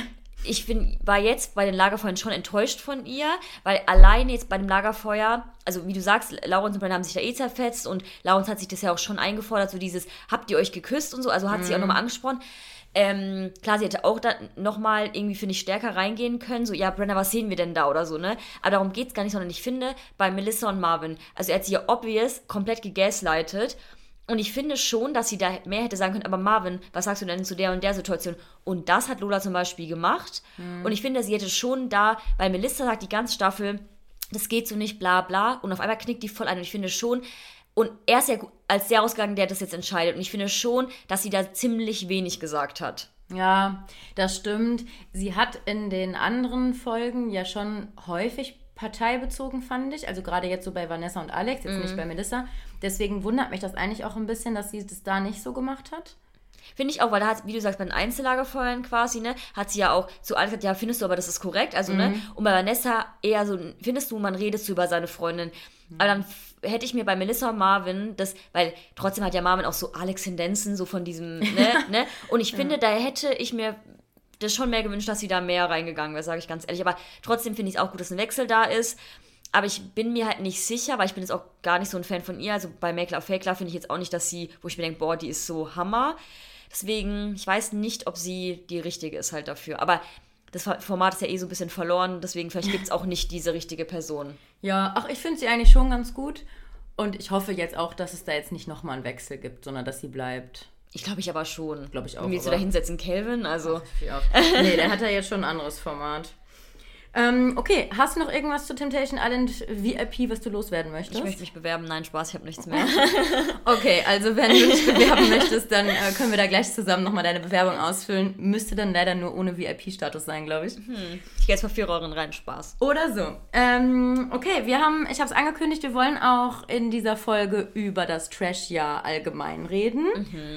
ich bin, war jetzt bei den Lagerfeuern schon enttäuscht von ihr, weil allein jetzt bei dem Lagerfeuer, also wie du sagst, Lawrence und Brenda haben sich da eh zerfetzt und Lawrence hat sich das ja auch schon eingefordert, so dieses, habt ihr euch geküsst und so, also hat Mhm. sie auch nochmal angesprochen. Ähm, klar, sie hätte auch da nochmal irgendwie, finde ich, stärker reingehen können, so, ja, Brenda, was sehen wir denn da oder so, ne? Aber darum geht's gar nicht, sondern ich finde, bei Melissa und Marvin, also er hat sie ja obvious komplett gegaslightet. Und ich finde schon, dass sie da mehr hätte sagen können, aber Marvin, was sagst du denn zu der und der Situation? Und das hat Lola zum Beispiel gemacht. Und ich finde, sie hätte schon da, weil Melissa sagt die ganze Staffel, das geht so nicht, bla bla. Und auf einmal knickt die voll ein. Und ich finde schon, und er ist ja als der ausgegangen, der das jetzt entscheidet. Und ich finde schon, dass sie da ziemlich wenig gesagt hat. Ja, das stimmt. Sie hat in den anderen Folgen ja schon häufig parteibezogen, fand ich. Also gerade jetzt so bei Vanessa und Alex, jetzt nicht bei Melissa. Deswegen wundert mich das eigentlich auch ein bisschen, dass sie das da nicht so gemacht hat. Finde ich auch, weil da hat, wie du sagst, bei den Einzellagerfeuern quasi, ne, hat sie ja auch zu Alex gesagt, ja, findest du aber, das ist korrekt? Also, ne, und bei Vanessa eher so, findest du, man redet so über seine Freundin. Aber dann f- hätte ich mir bei Melissa und Marvin das, weil trotzdem hat ja Marvin auch so Alex-Tendenzen, so von diesem, ne, ne, und ich finde, da hätte ich mir das schon mehr gewünscht, dass sie da mehr reingegangen wäre, sage ich ganz ehrlich. Aber trotzdem finde ich es auch gut, dass ein Wechsel da ist. Aber ich bin mir halt nicht sicher, weil ich bin jetzt auch gar nicht so ein Fan von ihr. Also bei Make Love Fake Love finde ich jetzt auch nicht, dass sie, wo ich mir denke, boah, die ist so Hammer. Deswegen, ich weiß nicht, ob sie die richtige ist halt dafür. Aber das Format ist ja eh so ein bisschen verloren, deswegen vielleicht gibt es auch nicht diese richtige Person. Ja, ach, ich finde sie eigentlich schon ganz gut. Und ich hoffe jetzt auch, dass es da jetzt nicht nochmal einen Wechsel gibt, sondern dass sie bleibt. Ich glaube ich aber schon. Glaube ich auch, Wenn wir jetzt aber- wieder hinsetzen, Calvin, also... Ja. Nee, der hat ja jetzt schon ein anderes Format. Ähm, okay, hast du noch irgendwas zu Temptation Island V I P, was du loswerden möchtest? Ich möchte mich bewerben. Nein, Spaß, ich habe nichts mehr. Okay, also wenn du dich bewerben möchtest, dann äh, können wir da gleich zusammen nochmal deine Bewerbung ausfüllen. Müsste dann leider nur ohne V I P-Status sein, glaube ich. Ich gehe jetzt mal vier Euren rein, Spaß. Oder so. Ähm, okay, wir haben, ich habe es angekündigt, wir wollen auch in dieser Folge über das Trash-Jahr allgemein reden.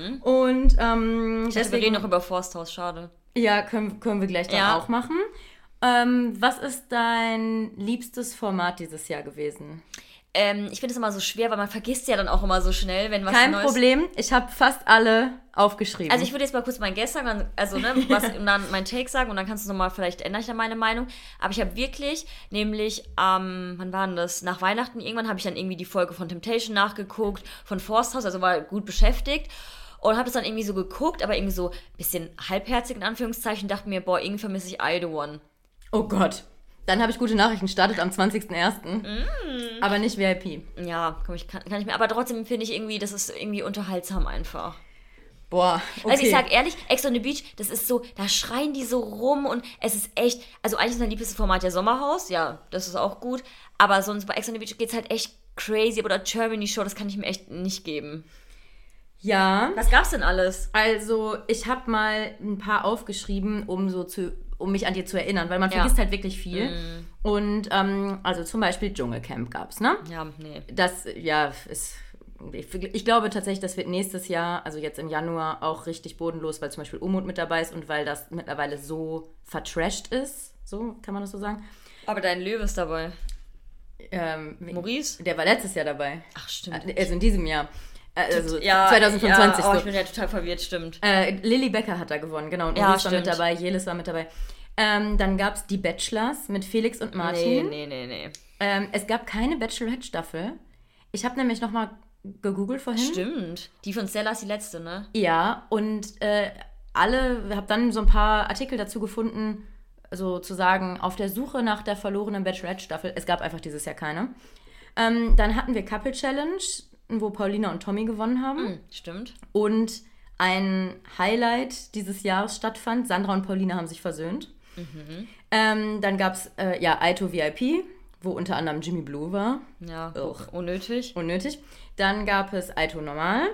Und ähm, Ich dachte, wir reden noch über Forsthaus, schade. ja, können, können wir gleich dann Ja. auch machen. Ähm, was ist dein liebstes Format dieses Jahr gewesen? Ähm, ich finde es immer so schwer, weil man vergisst ja dann auch immer so schnell, wenn was Kein Neues... Problem, ich habe fast alle aufgeschrieben. Also ich würde jetzt mal kurz mein Guess sagen, dann- also ne, was, und dann mein Take sagen und dann kannst du nochmal, vielleicht ändere ich dann meine Meinung. Aber ich habe wirklich, nämlich am, wann war denn das? Nach Weihnachten irgendwann habe ich dann irgendwie die Folge von Temptation nachgeguckt, von Forsthaus, also war gut beschäftigt. Und habe es dann irgendwie so geguckt, aber irgendwie so ein bisschen halbherzig in Anführungszeichen, dachte mir, boah, irgendwie vermisse ich I The One. Oh Gott. Dann habe ich gute Nachrichten, startet am zwanzigsten ersten Mm. Aber nicht V I P. Ja, komm, ich kann, kann ich mir, aber trotzdem finde ich irgendwie, das ist irgendwie unterhaltsam einfach. Boah, okay. Also ich sag ehrlich, Ex on the Beach, das ist so, da schreien die so rum und es ist echt, also eigentlich ist mein liebstes Format ja Sommerhaus, ja, das ist auch gut, aber sonst bei Ex on the Beach geht's halt echt crazy, oder Germany Show, das kann ich mir echt nicht geben. Ja, Was gab's denn alles? also ich habe mal ein paar aufgeschrieben, um so zu, um mich an dir zu erinnern, weil man Ja. vergisst halt wirklich viel. Und ähm, also zum Beispiel Dschungelcamp gab's, ne? Ja, nee. Das, ja, ist. Ich, ich glaube tatsächlich, das wird nächstes Jahr, also jetzt im Januar, auch richtig bodenlos, weil zum Beispiel Umut mit dabei ist und weil das mittlerweile so vertrashed ist. So, kann man das so sagen? Aber dein Löwe ist dabei. Ähm, Maurice? Der war letztes Jahr dabei. Ach, stimmt. Also in diesem Jahr. Also Ja, zwanzig fünfundzwanzig. ja, oh, so. ich bin ja total verwirrt, stimmt. Äh, Lilly Becker hat da gewonnen, genau. Und Ja, Maurice war mit stimmt. dabei, Jelis war mit dabei. Ähm, dann gab es die Bachelors mit Felix und Nee, Martin. nee, nee, nee. Ähm, es gab keine Bachelorette-Staffel. Ich habe nämlich nochmal gegoogelt vorhin. Stimmt. Die von Stella ist die letzte, ne? Ja, und äh, alle, ich habe dann so ein paar Artikel dazu gefunden, sozusagen auf der Suche nach der verlorenen Bachelorette-Staffel. Es gab einfach dieses Jahr keine. Ähm, dann hatten wir Couple Challenge, wo Paulina und Tommy gewonnen haben. Mhm, stimmt. Und ein Highlight dieses Jahres stattfand. Sandra und Paulina haben sich versöhnt. Mhm. Ähm, dann gab es äh, ja, Aito V I P, wo unter anderem Jimmy Blue war. Ja, auch unnötig. Unnötig. Dann gab es Aito Normal.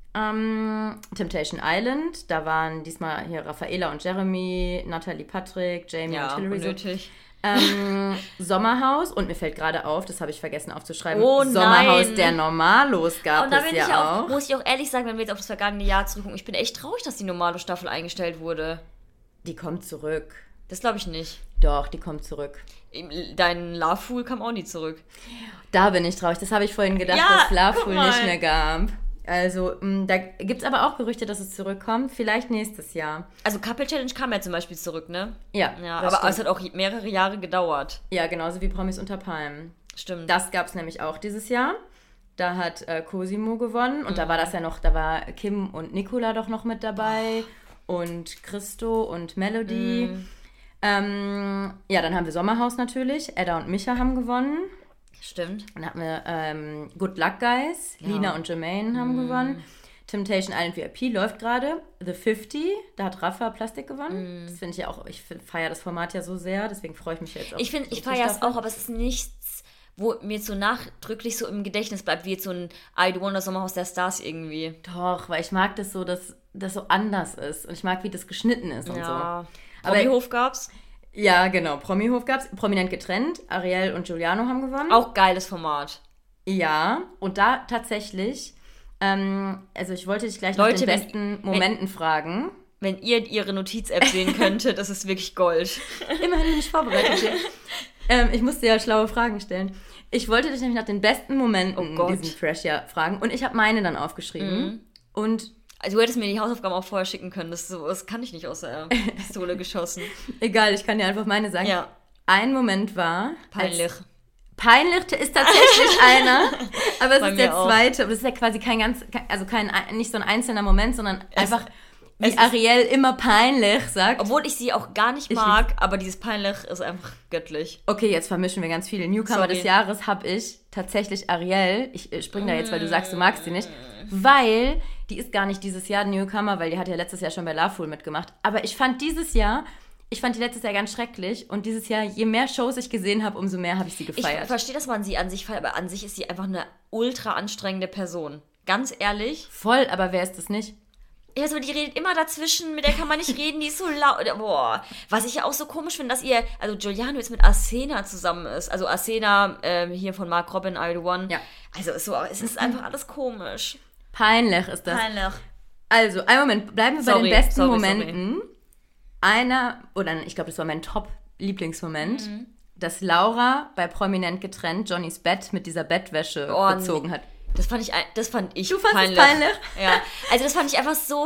Ähm, Temptation Island. Da waren diesmal hier Raffaela und Jeremy, Natalie Patrick, Jamie ja, und Hillary. Unnötig. Ähm, Sommerhaus. Und mir fällt gerade auf, das habe ich vergessen aufzuschreiben. Oh, Sommerhaus nein. der Normalos gab und da es bin ja ich auch, auch. muss ich auch ehrlich sagen, wenn wir jetzt auf das vergangene Jahr zurückgucken, ich bin echt traurig, dass die Normalo-Staffel eingestellt wurde. Die kommt zurück. Das glaube ich nicht. Doch, die kommt zurück. Dein Love-Fool kam auch nie zurück. Da bin ich traurig. Das habe ich vorhin gedacht, Ja, dass Love guck Fool mal. nicht mehr gab. Also, mh, da gibt es aber auch Gerüchte, dass es zurückkommt. Vielleicht nächstes Jahr. Also Couple Challenge kam ja zum Beispiel zurück, ne? Ja, Ja, das aber stimmt. es hat auch mehrere Jahre gedauert. Ja, genauso wie Promis unter Palmen. Stimmt. Das gab es nämlich auch dieses Jahr. Da hat äh, Cosimo gewonnen. Und mhm. da war das ja noch, da war Kim und Nicola doch noch mit dabei. Oh. Und Christo und Melody. Mhm. Ähm, ja, dann haben wir Sommerhaus natürlich. Edda und Micha haben gewonnen. Stimmt. Dann hatten wir ähm, Good Luck Guys. Ja. Lina und Jermaine haben mm. gewonnen. Temptation Island V I P läuft gerade. The fifty, da hat Rafa Plastik gewonnen. Mm. Das finde ich ja auch, ich feiere das Format ja so sehr, deswegen freue ich mich jetzt auch. Ich finde, ich feiere es auch, aber es ist nichts, wo mir so nachdrücklich so im Gedächtnis bleibt, wie jetzt so ein I Do Wonder Sommerhaus der Stars irgendwie. Doch, weil ich mag das so, dass das so anders ist. Und ich mag, wie das geschnitten ist und ja. so. Promi-Hof gab's? Ja, genau. Promi-Hof gab's. Prominent getrennt. Ariel und Giuliano haben gewonnen. Auch geiles Format. Ja, und da tatsächlich, ähm, also ich wollte dich gleich Leute, nach den besten wenn, Momenten wenn, fragen. Wenn ihr ihre Notiz-App sehen könntet, das ist wirklich Gold. Immerhin bin ich vorbereitet hier. ähm, ich musste ja schlaue Fragen stellen. Ich wollte dich nämlich nach den besten Momenten oh in diesem Fresh-Jahr fragen. Und ich habe meine dann aufgeschrieben. Mhm. Und also du hättest mir die Hausaufgaben auch vorher schicken können. Das, so, das kann ich nicht aus der Pistole geschossen. Egal, ich kann dir einfach meine sagen. Ja. Ein Moment war... Peinlich. Peinlich ist tatsächlich einer, aber es Bei ist der mir zweite. Aber das ist ja quasi kein ganz, also kein, nicht so ein einzelner Moment, sondern es, einfach, wie Ariel immer peinlich sagt. Obwohl ich sie auch gar nicht mag, aber dieses peinlich ist einfach göttlich. Okay, jetzt vermischen wir ganz viele. Newcomer Sorry. des Jahres habe ich tatsächlich Ariel. Ich springe da jetzt, weil du sagst, du magst sie nicht. Weil die ist gar nicht dieses Jahr Newcomer, weil die hat ja letztes Jahr schon bei Love Fool mitgemacht. Aber ich fand dieses Jahr... Ich fand die letztes Jahr ganz schrecklich und dieses Jahr, je mehr Shows ich gesehen habe, umso mehr habe ich sie gefeiert. Ich verstehe, dass man sie an sich feiert, aber an sich ist sie einfach eine ultra anstrengende Person. Ganz ehrlich. Voll, aber wer ist das nicht? Ja, so, die redet immer dazwischen, mit der kann man nicht reden, die ist so laut. Boah. Was ich ja auch so komisch finde, dass ihr, also Giuliano jetzt mit Arsena zusammen ist. Also Arsena ähm, hier von Mark Robin, I Do One. Ja. Also so, es ist einfach alles komisch. Peinlich ist das. Peinlich. Also, einen Moment, bleiben wir bei sorry, den besten sorry, Momenten. Sorry. Einer, oder ich glaube, das war mein Top-Lieblingsmoment, mhm. dass Laura bei Prominent getrennt Johnnys Bett mit dieser Bettwäsche oh, bezogen hat. Das fand ich, das fand ich du fandst peinlich. Es peinlich? Ja, also das fand ich einfach so,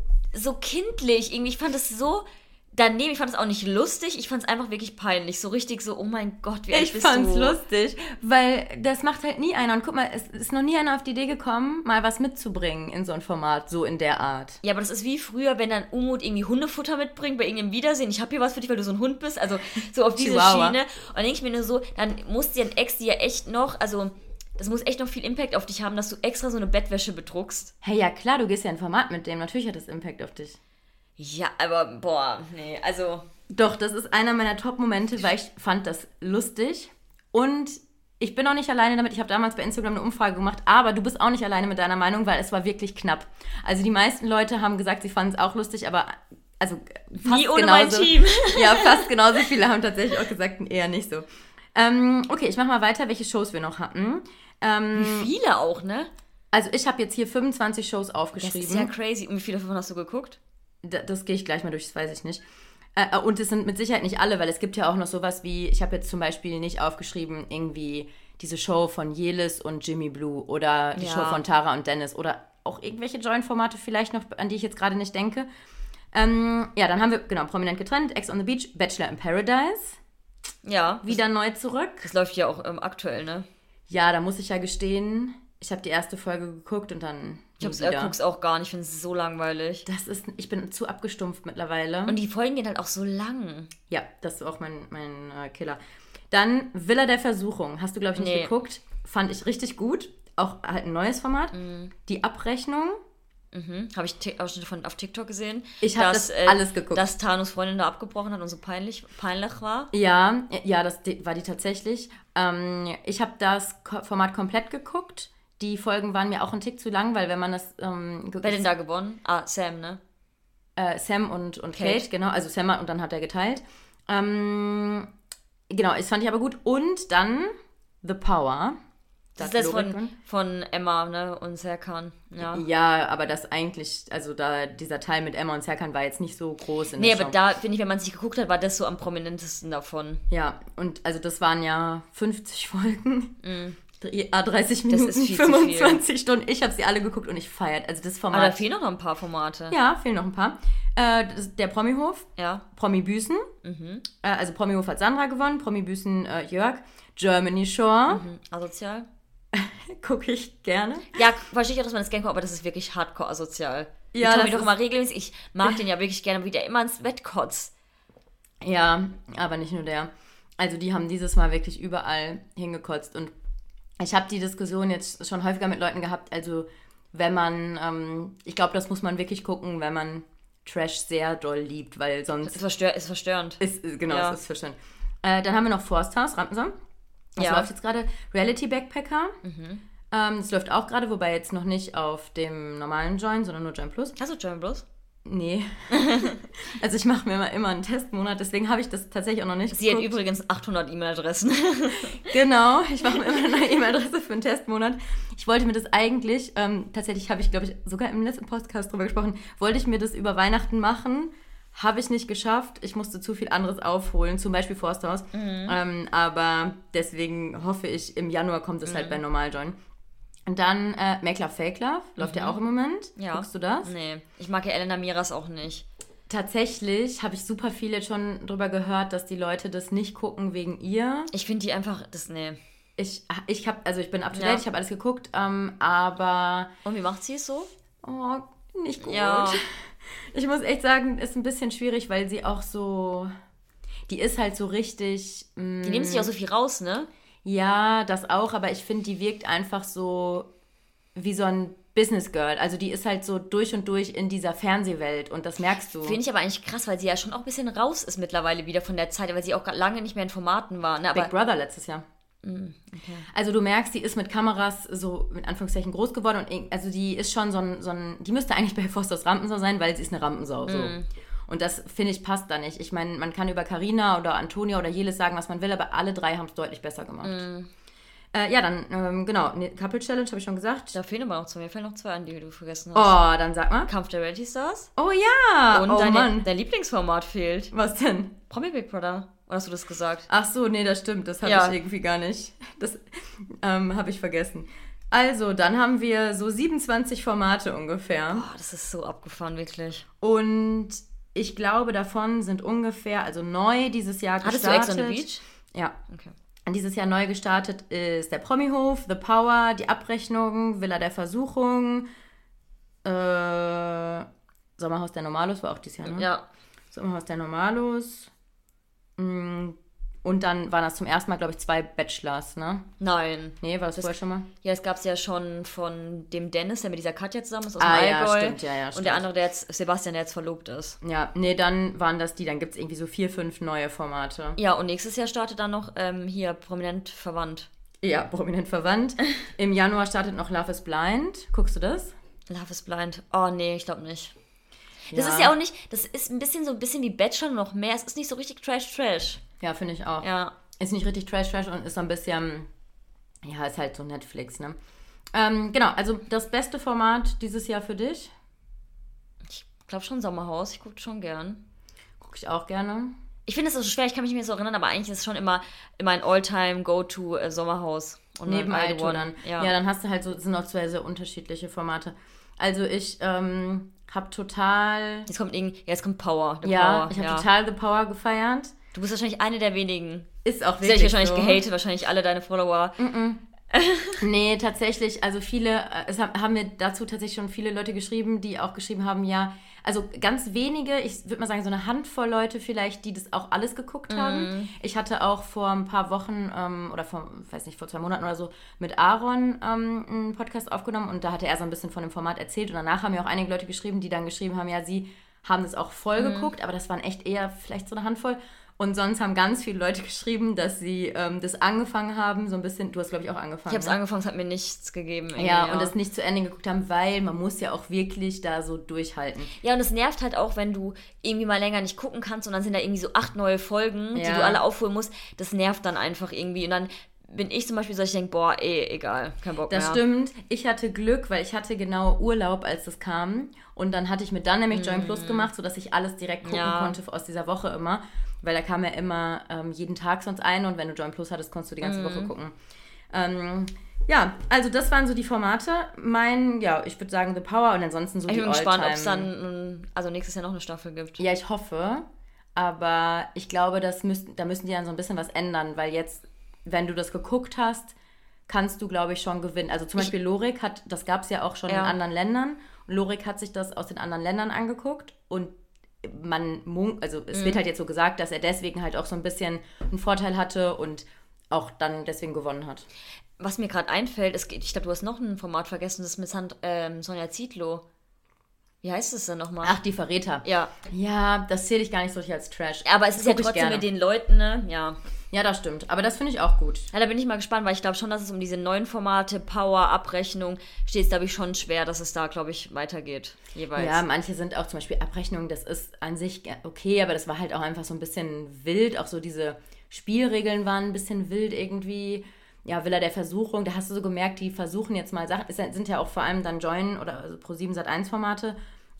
so kindlich. Irgendwie, ich fand es so daneben, ich fand es auch nicht lustig, ich fand es einfach wirklich peinlich. So richtig so, oh mein Gott, wie alt bist du? Ich fand's lustig, weil das macht halt nie einer. Und guck mal, es ist noch nie einer auf die Idee gekommen, mal was mitzubringen in so ein Format, so in der Art. Ja, aber das ist wie früher, wenn dann Umut irgendwie Hundefutter mitbringt bei irgendeinem Wiedersehen. Ich habe hier was für dich, weil du so ein Hund bist. Also so auf diese Chihuahua. Schiene. Und dann denke ich mir nur so, dann muss dir ein Ex dir echt noch, also das muss echt noch viel Impact auf dich haben, dass du extra so eine Bettwäsche bedruckst. Hey, ja klar, du gehst ja in ein Format mit dem. Natürlich hat das Impact auf dich. Ja, aber boah, nee, also... Doch, das ist einer meiner Top-Momente, weil ich fand das lustig. Und ich bin auch nicht alleine damit. Ich habe damals bei Instagram eine Umfrage gemacht, aber du bist auch nicht alleine mit deiner Meinung, weil es war wirklich knapp. Also die meisten Leute haben gesagt, sie fanden es auch lustig, aber also fast Nie ohne genauso, mein Team. Ja, fast genauso viele haben tatsächlich auch gesagt, eher nicht so. Ähm, okay, ich mache mal weiter, welche Shows wir noch hatten. Ähm, wie viele auch, ne? Also ich habe jetzt hier fünfundzwanzig Shows aufgeschrieben. Das ist ja crazy. Und wie viele davon hast du geguckt? Das, das gehe ich gleich mal durch, das weiß ich nicht. Äh, und es sind mit Sicherheit nicht alle, weil es gibt ja auch noch sowas wie, ich habe jetzt zum Beispiel nicht aufgeschrieben, irgendwie diese Show von Jelis und Jimmy Blue oder die ja. Show von Tara und Dennis oder auch irgendwelche Joint-Formate vielleicht noch, an die ich jetzt gerade nicht denke. Ähm, ja, dann haben wir, genau, Prominent getrennt, Ex on the Beach, Bachelor in Paradise. Ja. wieder neu zurück. Das läuft ja auch ähm, aktuell, ne? Ja, da muss ich ja gestehen, ich habe die erste Folge geguckt und dann Ich hab's, äh, guck's auch gar nicht, ich finde es so langweilig. Das ist, ich bin zu abgestumpft mittlerweile. Und die Folgen gehen halt auch so lang. Ja, das ist auch mein, mein äh, Killer. Dann Villa der Versuchung. Hast du, glaube ich, nicht Nee. geguckt. Fand ich richtig gut. Auch halt ein neues Format. Mhm. Die Abrechnung. Mhm. Habe ich Tik- Ausschnitte von auf TikTok gesehen. Ich habe dass, das äh, alles geguckt. Dass Thanos Freundin da abgebrochen hat und so peinlich, peinlich war. Ja, ja, das die- war die tatsächlich. Ähm, ich habe das Ko- Format komplett geguckt. Die Folgen waren mir auch ein Tick zu lang, weil wenn man das... Ähm, ge- Wer denn da gewonnen? Ah, Sam, ne? Äh, Sam und, und Kate. Kate. genau. Also Sam und dann hat er geteilt. Ähm, genau, das fand ich aber gut. Und dann The Power. Das ist das Logik von, drin. von Emma, ne? Und Serkan. Ja. Ja, aber das eigentlich, also da dieser Teil mit Emma und Serkan war jetzt nicht so groß in Nee, der aber Show. da, finde ich, wenn man sich geguckt hat, war das so am prominentesten davon. Ja, und also das waren ja fünfzig Folgen. Mhm. Ah, dreißig Das Minuten, ist viel zu fünfundzwanzig Stunden. Ich habe sie alle geguckt und ich feiert. Also das Format. Aber da fehlen noch ein paar Formate. Ja, fehlen noch ein paar. Äh, das, der Promi-Hof, Ja. Promi-Büßen. Mhm. Äh, also Promi-Hof hat Sandra gewonnen, Promi-Büßen äh, Jörg. Germany Shore Mhm. Asozial. gucke ich gerne. Ja, verstehe ich auch, dass man das gerne guckt, aber das ist wirklich hardcore asozial. Ja, Ich das Tommy doch ist- immer regelmäßig. Ich mag den ja wirklich gerne, wie der immer ins Bett kotzt. Ja, aber nicht nur der. Also die haben dieses Mal wirklich überall hingekotzt. Und ich habe die Diskussion jetzt schon häufiger mit Leuten gehabt. Also wenn man, ähm, ich glaube, das muss man wirklich gucken, wenn man Trash sehr doll liebt, weil Das sonst ist, verstör ist verstörend. ist, ist genau, Ja. das ist verstanden. Äh, dann haben wir noch Forsthaus, Rampensau. Das Ja. läuft jetzt gerade. Reality Backpacker. Mhm. Ähm, das läuft auch gerade, wobei jetzt noch nicht auf dem normalen Join, sondern nur Join Plus. Hast du German Bros? Nee. Also ich mache mir immer, immer einen Testmonat, deswegen habe ich das tatsächlich auch noch nicht Sie hat geguckt. übrigens achthundert E-Mail-Adressen. Genau, ich mache mir immer eine neue E-Mail-Adresse für einen Testmonat. Ich wollte mir das eigentlich, ähm, tatsächlich habe ich, glaube ich, sogar im letzten Podcast drüber gesprochen, wollte ich mir das über Weihnachten machen, habe ich nicht geschafft. Ich musste zu viel anderes aufholen, zum Beispiel Forsthaus. Mhm. Ähm, aber deswegen hoffe ich, im Januar kommt es Mhm. halt bei Normaljoin. Und dann äh, Make Love, Fake Love, läuft ja auch im Moment. Ja. Guckst du das? Nee, ich mag ja Elena Miras auch nicht. Tatsächlich habe ich super viel jetzt schon drüber gehört, dass die Leute das nicht gucken wegen ihr. Ich finde die einfach, das, nee. Ich, ich habe, also ich bin up to Ja. date, ich habe alles geguckt, ähm, aber Und wie macht sie es so? oh, nicht gut. Ja. Ich muss echt sagen, ist ein bisschen schwierig, weil sie auch so, die ist halt so richtig. Mh, Die nimmt sich auch so viel raus, ne? ja, das auch, aber ich finde, die wirkt einfach so wie so ein Business Girl. Also die ist halt so durch und durch in dieser Fernsehwelt und das merkst du. Finde ich aber eigentlich krass, weil sie ja schon auch ein bisschen raus ist mittlerweile wieder von der Zeit, weil sie auch grad lange nicht mehr in Formaten war. Ne? Aber Big Brother letztes Jahr. Also du merkst, die ist mit Kameras so mit Anführungszeichen groß geworden und irg- also die ist schon so ein, so ein die müsste eigentlich bei Forsters Rampensau sein, weil sie ist eine Rampensau. So. Und das, finde ich, passt da nicht. Ich meine, man kann über Carina oder Antonia oder Jelis sagen, was man will, aber alle drei haben es deutlich besser gemacht. Äh, ja, dann, ähm, genau, ne, Couple Challenge habe ich schon gesagt. da fehlen aber noch zwei. Mir fehlen noch zwei an, die du vergessen hast. Oh, dann sag mal. Kampf der Reality Stars. Oh ja! Und oh deine, Mann. dein Lieblingsformat fehlt. Was denn? Promi Big Brother. Oder hast du das gesagt? Ach so, nee, das stimmt. Das habe Ja. ich irgendwie gar nicht. Das ähm, habe ich vergessen. Also, dann haben wir so siebenundzwanzig Formate ungefähr. Oh, das ist so abgefahren, wirklich. Und ich glaube, davon sind ungefähr, also neu dieses Jahr gestartet. Hattest du Ex on the Beach? Ja. Okay. Dieses Jahr neu gestartet ist der Promi-Hof, The Power, die Abrechnung, Villa der Versuchung, äh, Sommerhaus der Normalos war auch dieses Jahr, ne? Ja. Sommerhaus der Normalos. Mm, Und dann waren das zum ersten Mal, glaube ich, zwei Bachelors, ne? Nein. Nee, war das, vorher schon mal? Ja, das gab es ja schon von dem Dennis, der mit dieser Katja zusammen ist aus Ah, dem ja, Allgäu. stimmt, ja, ja, Und stimmt. der andere, der jetzt, Sebastian, der jetzt verlobt ist. Ja, nee, dann waren das die. Dann gibt es irgendwie so vier, fünf neue Formate. Ja, und nächstes Jahr startet dann noch ähm, hier prominent verwandt. Ja, prominent verwandt. Im Januar startet noch Love is Blind. Guckst du das? Love is Blind. Oh, nee, ich glaube nicht. Das Ja. ist ja auch nicht, das ist ein bisschen so ein bisschen wie Bachelor, nur noch mehr. Es ist nicht so richtig Trash-Trash. Ja, finde ich auch. Ja. Ist nicht richtig Trash-Trash und ist so ein bisschen, ja, ist halt so Netflix, ne? Ähm, genau, also das beste Format dieses Jahr für dich? Ich glaube schon Sommerhaus. Ich gucke schon gern. Gucke ich auch gerne. Ich finde es so schwer, ich kann mich nicht mehr so erinnern, aber eigentlich ist es schon immer, immer ein All-Time-Go-To-Sommerhaus. Und Neben dann Aito dann. Ja. Ja, dann hast du halt so, sind auch zwei sehr unterschiedliche Formate. Also ich ähm, habe total, Jetzt kommt irgend, ja, jetzt kommt Power. The ja, Power. ich habe ja. total The Power gefeiert. Du bist wahrscheinlich eine der wenigen. Ist auch wirklich wirklich wahrscheinlich so. gehatet, wahrscheinlich alle deine Follower. Mm-mm. Nee, tatsächlich, also viele, es haben mir dazu tatsächlich schon viele Leute geschrieben, die auch geschrieben haben, ja, also ganz wenige, ich würde mal sagen so eine Handvoll Leute vielleicht, die das auch alles geguckt mm. haben. Ich hatte auch vor ein paar Wochen ähm, oder vor, weiß nicht, vor zwei Monaten oder so mit Aaron ähm, einen Podcast aufgenommen und da hatte er so ein bisschen von dem Format erzählt und danach haben mir auch einige Leute geschrieben, die dann geschrieben haben, ja, sie haben das auch voll mm. geguckt, aber das waren echt eher vielleicht so eine Handvoll. Und sonst haben ganz viele Leute geschrieben, dass sie ähm, das angefangen haben, so ein bisschen, du hast glaube ich auch angefangen. Ich habe es ne? angefangen, es hat mir nichts gegeben. Ja, ja, und das nicht zu Ende geguckt haben, weil man muss ja auch wirklich da so durchhalten. Ja, und es nervt halt auch, wenn du irgendwie mal länger nicht gucken kannst und dann sind da irgendwie so acht neue Folgen, ja. die du alle aufholen musst. Das nervt dann einfach irgendwie und dann bin ich zum Beispiel so, ich denke, boah, eh, egal, kein Bock das mehr. Das stimmt. Ich hatte Glück, weil ich hatte genau Urlaub, als das kam. Und dann hatte ich mir dann nämlich mm. Join Plus gemacht, sodass ich alles direkt gucken ja. konnte aus dieser Woche immer. Weil da kam ja immer ähm, jeden Tag sonst ein und wenn du Join Plus hattest, konntest du die ganze mm. Woche gucken. Ähm, ja, also das waren so die Formate. Mein, ja, ich würde sagen The Power und ansonsten so ich die bin gespannt, All-Time. ob es dann also nächstes Jahr noch eine Staffel gibt. Ja, ich hoffe. Aber ich glaube, das müsst, da müssen die dann so ein bisschen was ändern, weil jetzt, wenn du das geguckt hast, kannst du, glaube ich, schon gewinnen. Also zum Beispiel ich, Lorik hat, das gab es ja auch schon ja. in anderen Ländern. Und Lorik hat sich das aus den anderen Ländern angeguckt und man, also es mhm. wird halt jetzt so gesagt, dass er deswegen halt auch so ein bisschen einen Vorteil hatte und auch dann deswegen gewonnen hat. Was mir gerade einfällt, es geht, ich glaube, du hast noch ein Format vergessen, das ist mit Sand, ähm, Sonja Zietlow. Wie heißt es denn nochmal? Ach, die Verräter. Ja. Ja, das zähle ich gar nicht so richtig als Trash. Aber es das ist ja trotzdem mit den Leuten, ne? Ja. Ja, das stimmt. Aber das finde ich auch gut. Ja, da bin ich mal gespannt, weil ich glaube schon, dass es um diese neuen Formate, Power, Abrechnung, steht es, glaube ich, schon schwer, dass es da, glaube ich, weitergeht. Jeweils. Ja, manche sind auch zum Beispiel Abrechnung, das ist an sich okay, aber das war halt auch einfach so ein bisschen wild. Auch so diese Spielregeln waren ein bisschen wild irgendwie. Ja, Villa der Versuchung, da hast du so gemerkt, die versuchen jetzt mal Sachen, es sind ja auch vor allem dann Join oder also Pro sieben Sat eins Formate.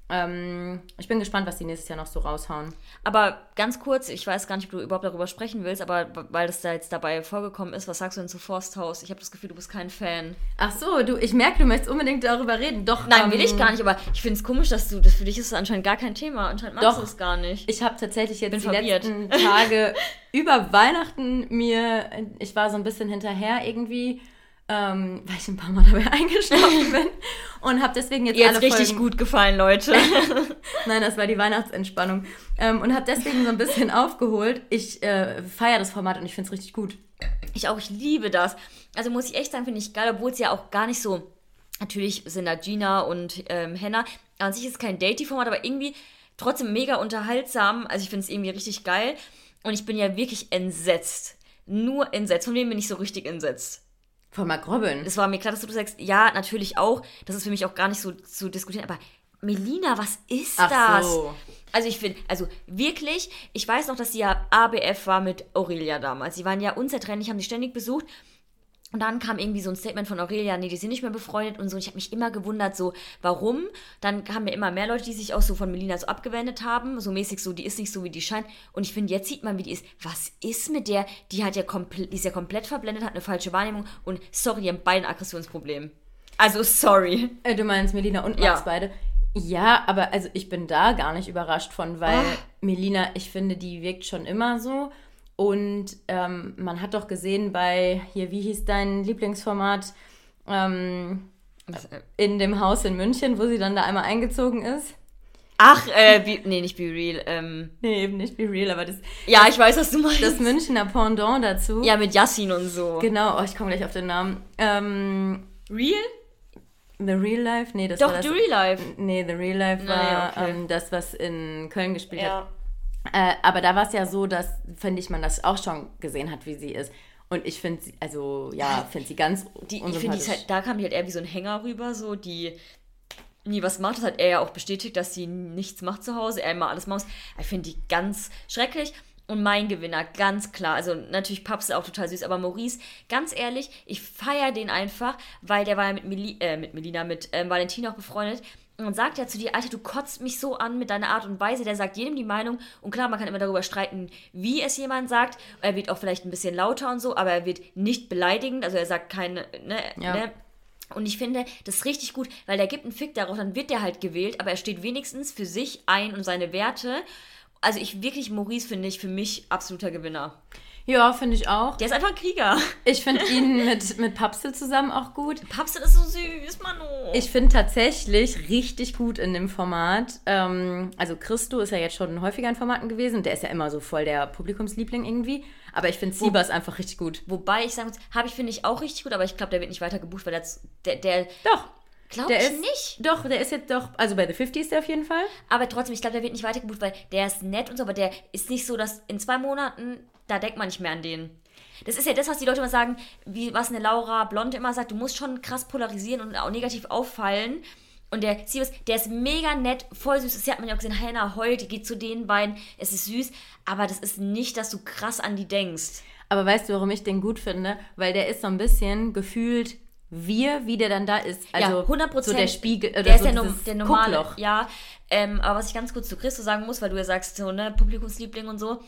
Ähm, ich bin gespannt, was die nächstes Jahr noch so raushauen. Aber ganz kurz, ich weiß gar nicht, ob du überhaupt darüber sprechen willst, aber weil das da jetzt dabei vorgekommen ist, was sagst du denn zu Forsthaus? Ich habe das Gefühl, du bist kein Fan. Ach so, du, ich merke, du möchtest unbedingt darüber reden. Doch. Nein, ähm, will ich gar nicht, aber ich finde es komisch, dass du, das für dich ist es anscheinend gar kein Thema. Anscheinend magst doch, du es gar nicht. Ich habe tatsächlich jetzt bin die verwirrt. letzten Tage über Weihnachten mir, ich war so ein bisschen hinterher irgendwie, Ähm, weil ich ein paar Mal dabei eingeschlafen bin und habe deswegen jetzt, jetzt alle richtig Folgen... gut gefallen, Leute. Nein, das war die Weihnachtsentspannung. Ähm, und habe deswegen so ein bisschen aufgeholt. Ich äh, feiere das Format und ich finde es richtig gut. Ich auch, ich liebe das. Also muss ich echt sagen, finde ich geil, obwohl es ja auch gar nicht so... Natürlich sind da Gina und ähm, Henna. An sich ist es kein Dating-Format, aber irgendwie trotzdem mega unterhaltsam. Also ich finde es irgendwie richtig geil. Und ich bin ja wirklich entsetzt. Nur entsetzt. Von wem bin ich so richtig entsetzt? Von Mark Robin. Das war mir klar, dass du sagst, ja, natürlich auch. Das ist für mich auch gar nicht so zu diskutieren. Aber Melina, was ist Ach das? So. Also ich finde, also wirklich, ich weiß noch, dass sie ja A B F war mit Aurelia damals. Sie waren ja unzertrennlich, haben die ständig besucht. Und dann kam irgendwie so ein Statement von Aurelia, nee, die sind nicht mehr befreundet und so. Und ich habe mich immer gewundert, so, warum? Dann kamen ja immer mehr Leute, die sich auch so von Melina so abgewendet haben. So mäßig so, die ist nicht so, wie die scheint. Und ich finde, jetzt sieht man, wie die ist. Was ist mit der? Die hat ja komplett, die ist ja komplett verblendet, hat eine falsche Wahrnehmung. Und sorry, die haben beide ein Aggressionsproblem. Also, sorry. Äh, du meinst Melina und Max ja. beide? Ja, aber also ich bin da gar nicht überrascht von, weil oh. Melina, ich finde, die wirkt schon immer so. Und ähm, man hat doch gesehen bei, hier, wie hieß dein Lieblingsformat, ähm, in dem Haus in München, wo sie dann da einmal eingezogen ist. Ach, äh, be, nee, nicht Be Real. Ähm. Nee, eben nicht Be Real, aber das... Ja, das, ich weiß, was du meinst. Das Münchner Pendant dazu. Ja, mit Yassin und so. Genau, oh, ich komme gleich auf den Namen. Ähm, Real? The Real Life? Nee, das Doch, war das... The Real Life. Nee, The Real Life war nee, okay. ähm, das, was in Köln gespielt ja. hat. Äh, aber da war es ja so, dass, finde ich, man das auch schon gesehen hat, wie sie ist. Und ich finde sie, also, ja, finde sie ganz die, Ich finde, halt, da kam die halt eher wie so ein Hänger rüber, so, die nie was macht. Das hat er ja auch bestätigt, dass sie nichts macht zu Hause, er immer alles macht. Ich finde die ganz schrecklich. Und mein Gewinner, ganz klar, also natürlich Paps ist auch total süß, aber Maurice, ganz ehrlich, ich feiere den einfach, weil der war ja mit, Meli- äh, mit Melina, mit ähm, Valentina auch befreundet. Und sagt ja zu dir, Alter, du kotzt mich so an mit deiner Art und Weise. Der sagt jedem die Meinung. Und klar, man kann immer darüber streiten, wie es jemand sagt. Er wird auch vielleicht ein bisschen lauter und so, aber er wird nicht beleidigend. Also er sagt keine, ne, ja. ne. Und ich finde, das ist richtig gut, weil der gibt einen Fick darauf, dann wird der halt gewählt, aber er steht wenigstens für sich ein und seine Werte. also ich wirklich, Maurice finde ich für mich absoluter Gewinner. Ja, finde ich auch. Der ist einfach ein Krieger. Ich finde ihn mit, mit Papsel zusammen auch gut. Papsel ist so süß, Manu. Ich finde tatsächlich richtig gut in dem Format. Ähm, also Christo ist ja jetzt schon häufiger in Formaten gewesen. Der ist ja immer so voll der Publikumsliebling irgendwie. Aber ich finde Siebers einfach richtig gut. Wobei ich sagen muss, habe ich finde ich auch richtig gut, aber ich glaube, der wird nicht weiter gebucht, weil der, der, der Doch. Glaube ich ist, nicht. Doch, der ist jetzt doch, also bei The fifty ist der auf jeden Fall. Aber trotzdem, ich glaube, der wird nicht weiter gebucht, weil der ist nett und so, aber der ist nicht so, dass in zwei Monaten, da denkt man nicht mehr an den. Das ist ja das, was die Leute immer sagen, wie was eine Laura Blonde immer sagt, du musst schon krass polarisieren und auch negativ auffallen. Und der Siebes, der ist mega nett, voll süß. Das hat man ja auch gesehen, Hannah heult, die geht zu den beiden, es ist süß, aber das ist nicht, dass du krass an die denkst. Aber weißt du, warum ich den gut finde? Weil der ist so ein bisschen gefühlt wir, wie der dann da ist. Also ja, hundert Prozent. So der Spiegel, oder der so ist der, no- der normale. Guckloch. Ja, ähm, aber was ich ganz kurz zu Christo sagen muss, weil du ja sagst, so, ne, Publikumsliebling und so.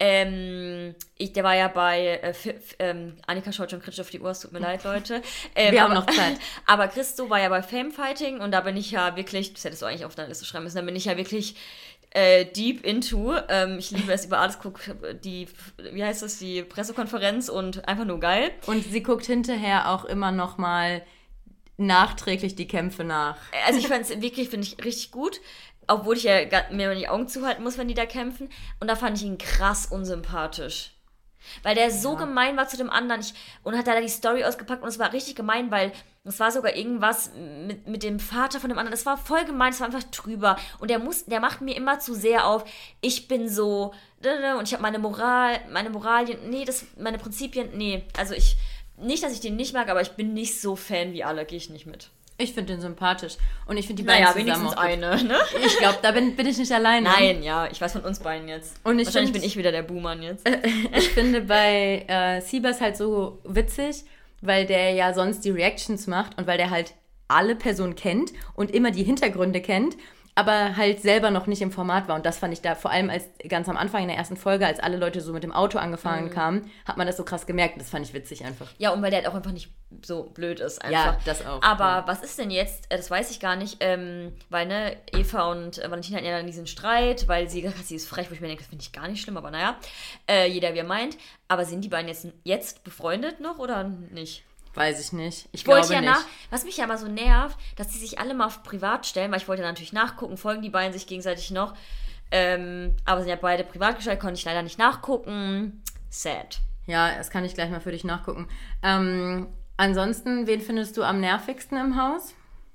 Ähm, ich, der war ja bei äh, F- F- ähm, Annika schaut schon kritisch auf die Uhr, es tut mir leid, Leute. Ähm, Wir aber, haben noch Zeit. Aber Christo war ja bei Famefighting und da bin ich ja wirklich, das hättest du eigentlich auf deiner Liste schreiben müssen, da bin ich ja wirklich äh, deep into. Ähm, ich liebe es über alles, guck die, wie heißt das, die Pressekonferenz und einfach nur geil. Und sie guckt hinterher auch immer noch mal nachträglich die Kämpfe nach. Also ich fand es wirklich, finde ich richtig gut. Obwohl ich ja mir die Augen zuhalten muss, wenn die da kämpfen. Und da fand ich ihn krass unsympathisch. Weil der so ja. gemein war zu dem anderen. Ich, und hat da die Story ausgepackt und es war richtig gemein, weil es war sogar irgendwas mit, mit dem Vater von dem anderen. Es war voll gemein, es war einfach drüber. Und der muss, der macht mir immer zu sehr auf, ich bin so, und ich habe meine Moral, meine Moralien, nee, das, meine Prinzipien, nee. Also ich, nicht, dass ich den nicht mag, aber ich bin nicht so Fan wie alle, gehe ich nicht mit. Ich finde den sympathisch. Und ich finde die beiden naja, zusammen wenigstens auch eine, ne? Ich glaube, da bin, bin ich nicht alleine. Nein, ja, ich weiß von uns beiden jetzt. Und ich Wahrscheinlich find, bin ich wieder der Buhmann jetzt. Ich finde bei äh, Siebers halt so witzig, weil der ja sonst die Reactions macht und weil der halt alle Personen kennt und immer die Hintergründe kennt, aber halt selber noch nicht im Format war. Und das fand ich da, vor allem als ganz am Anfang in der ersten Folge, als alle Leute so mit dem Auto angefahren mhm. kamen, hat man das so krass gemerkt. Das fand ich witzig einfach. Ja, und weil der halt auch einfach nicht so blöd ist einfach. Ja, das auch. Aber ja. was ist denn jetzt, das weiß ich gar nicht, ähm, weil ne, Eva und Valentina hatten ja dann diesen Streit, weil sie gesagt hat, sie ist frech, wo ich mir denke, das finde ich gar nicht schlimm, aber naja, äh, jeder wie er meint. Aber sind die beiden jetzt, jetzt befreundet noch oder nicht? Weiß ich nicht. Ich wollte glaube ja nicht. Nach, was mich ja immer so nervt, dass die sich alle mal auf privat stellen, weil ich wollte ja natürlich nachgucken, folgen die beiden sich gegenseitig noch. Ähm, aber sind ja beide privat gestellt, konnte ich leider nicht nachgucken. Sad. Ja, das kann ich gleich mal für dich nachgucken. Ähm, ansonsten, wen findest du am nervigsten im Haus?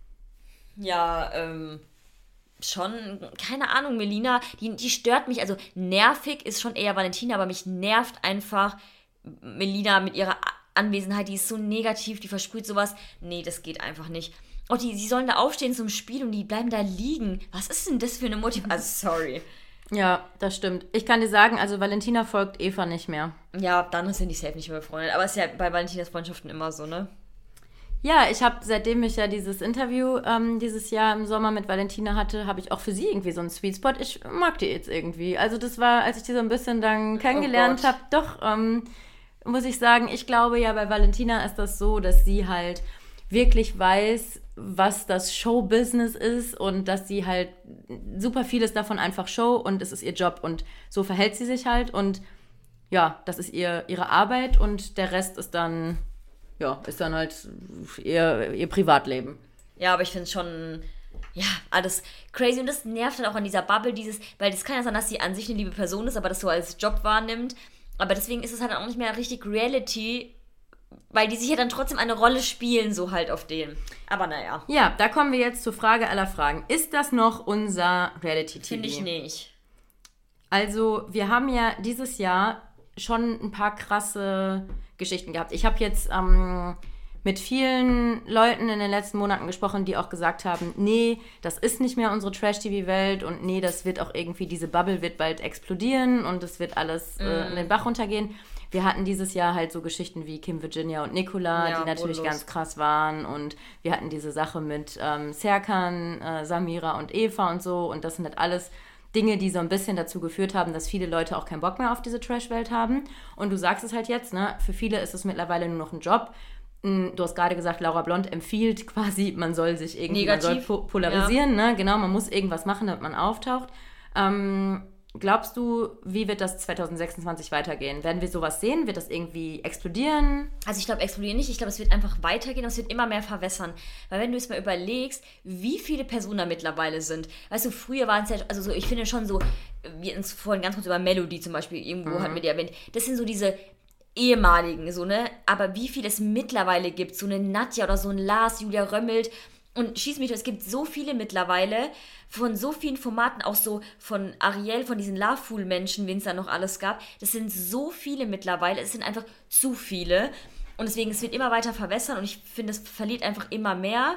Ja, ähm, schon, keine Ahnung, Melina, die, die stört mich, also nervig ist schon eher Valentina, aber mich nervt einfach Melina mit ihrer Anwesenheit, die ist so negativ, die versprüht sowas. Nee, das geht einfach nicht. Oh, die, die sollen da aufstehen zum Spiel und die bleiben da liegen. Was ist denn das für eine Motivation? Also, sorry. Ja, das stimmt. Ich kann dir sagen, also Valentina folgt Eva nicht mehr. Ja, dann sind die safe nicht mehr befreundet. Aber es ist ja bei Valentinas Freundschaften immer so, ne? Ja, ich habe, seitdem ich ja dieses Interview ähm, dieses Jahr im Sommer mit Valentina hatte, habe ich auch für sie irgendwie so einen Sweet Spot. Ich mag die jetzt irgendwie. Also das war, als ich die so ein bisschen dann kennengelernt oh habe, doch... Ähm, muss ich sagen, ich glaube ja, bei Valentina ist das so, dass sie halt wirklich weiß, was das Showbusiness ist und dass sie halt super vieles davon einfach Show und es ist ihr Job und so verhält sie sich halt und ja, das ist ihr ihre Arbeit und der Rest ist dann, ja, ist dann halt ihr, ihr Privatleben. Ja, aber ich finde es schon, ja, alles crazy und das nervt halt auch an dieser Bubble, dieses, weil das kann ja sein, dass sie an sich eine liebe Person ist, aber das so als Job wahrnimmt. Aber deswegen ist es halt auch nicht mehr richtig Reality, weil die sich ja dann trotzdem eine Rolle spielen, so halt auf denen. Aber naja. Ja, da kommen wir jetzt zur Frage aller Fragen. Ist das noch unser Reality-T V? Finde ich nicht. Also, wir haben ja dieses Jahr schon ein paar krasse Geschichten gehabt. Ich habe jetzt ähm, mit vielen Leuten in den letzten Monaten gesprochen, die auch gesagt haben, nee, das ist nicht mehr unsere Trash-T V-Welt und nee, das wird auch irgendwie, diese Bubble wird bald explodieren und es wird alles äh, in den Bach runtergehen. Wir hatten dieses Jahr halt so Geschichten wie Kim Virginia und Nicola, ja, die natürlich bodenlos. Ganz krass waren und wir hatten diese Sache mit ähm, Serkan, äh, Samira und Eva und so und das sind halt alles Dinge, die so ein bisschen dazu geführt haben, dass viele Leute auch keinen Bock mehr auf diese Trash-Welt haben und du sagst es halt jetzt, ne, für viele ist es mittlerweile nur noch ein Job. Du hast gerade gesagt, Laura Blond empfiehlt quasi, man soll sich irgendwie man soll po- polarisieren, ja. ne? Genau, man muss irgendwas machen, damit man auftaucht. Ähm, glaubst du, wie wird das zwanzig sechsundzwanzig weitergehen? Werden wir sowas sehen? Wird das irgendwie explodieren? Also ich glaube, explodieren nicht. Ich glaube, es wird einfach weitergehen und es wird immer mehr verwässern. Weil wenn du es mal überlegst, wie viele Personen da mittlerweile sind. Weißt du, früher waren es ja, also so, ich finde schon so, wir uns vorhin ganz kurz über Melody zum Beispiel, irgendwo mhm. hatten wir die erwähnt. Das sind so diese ehemaligen, so, ne? Aber wie viel es mittlerweile gibt, so eine Nadja oder so ein Lars, Julia Römmelt. Und schieß mich, es gibt so viele mittlerweile von so vielen Formaten, auch so von Ariel, von diesen Lawful-Menschen, wen es da noch alles gab. Das sind so viele mittlerweile, es sind einfach zu viele. Und deswegen, es wird immer weiter verwässern und ich finde, es verliert einfach immer mehr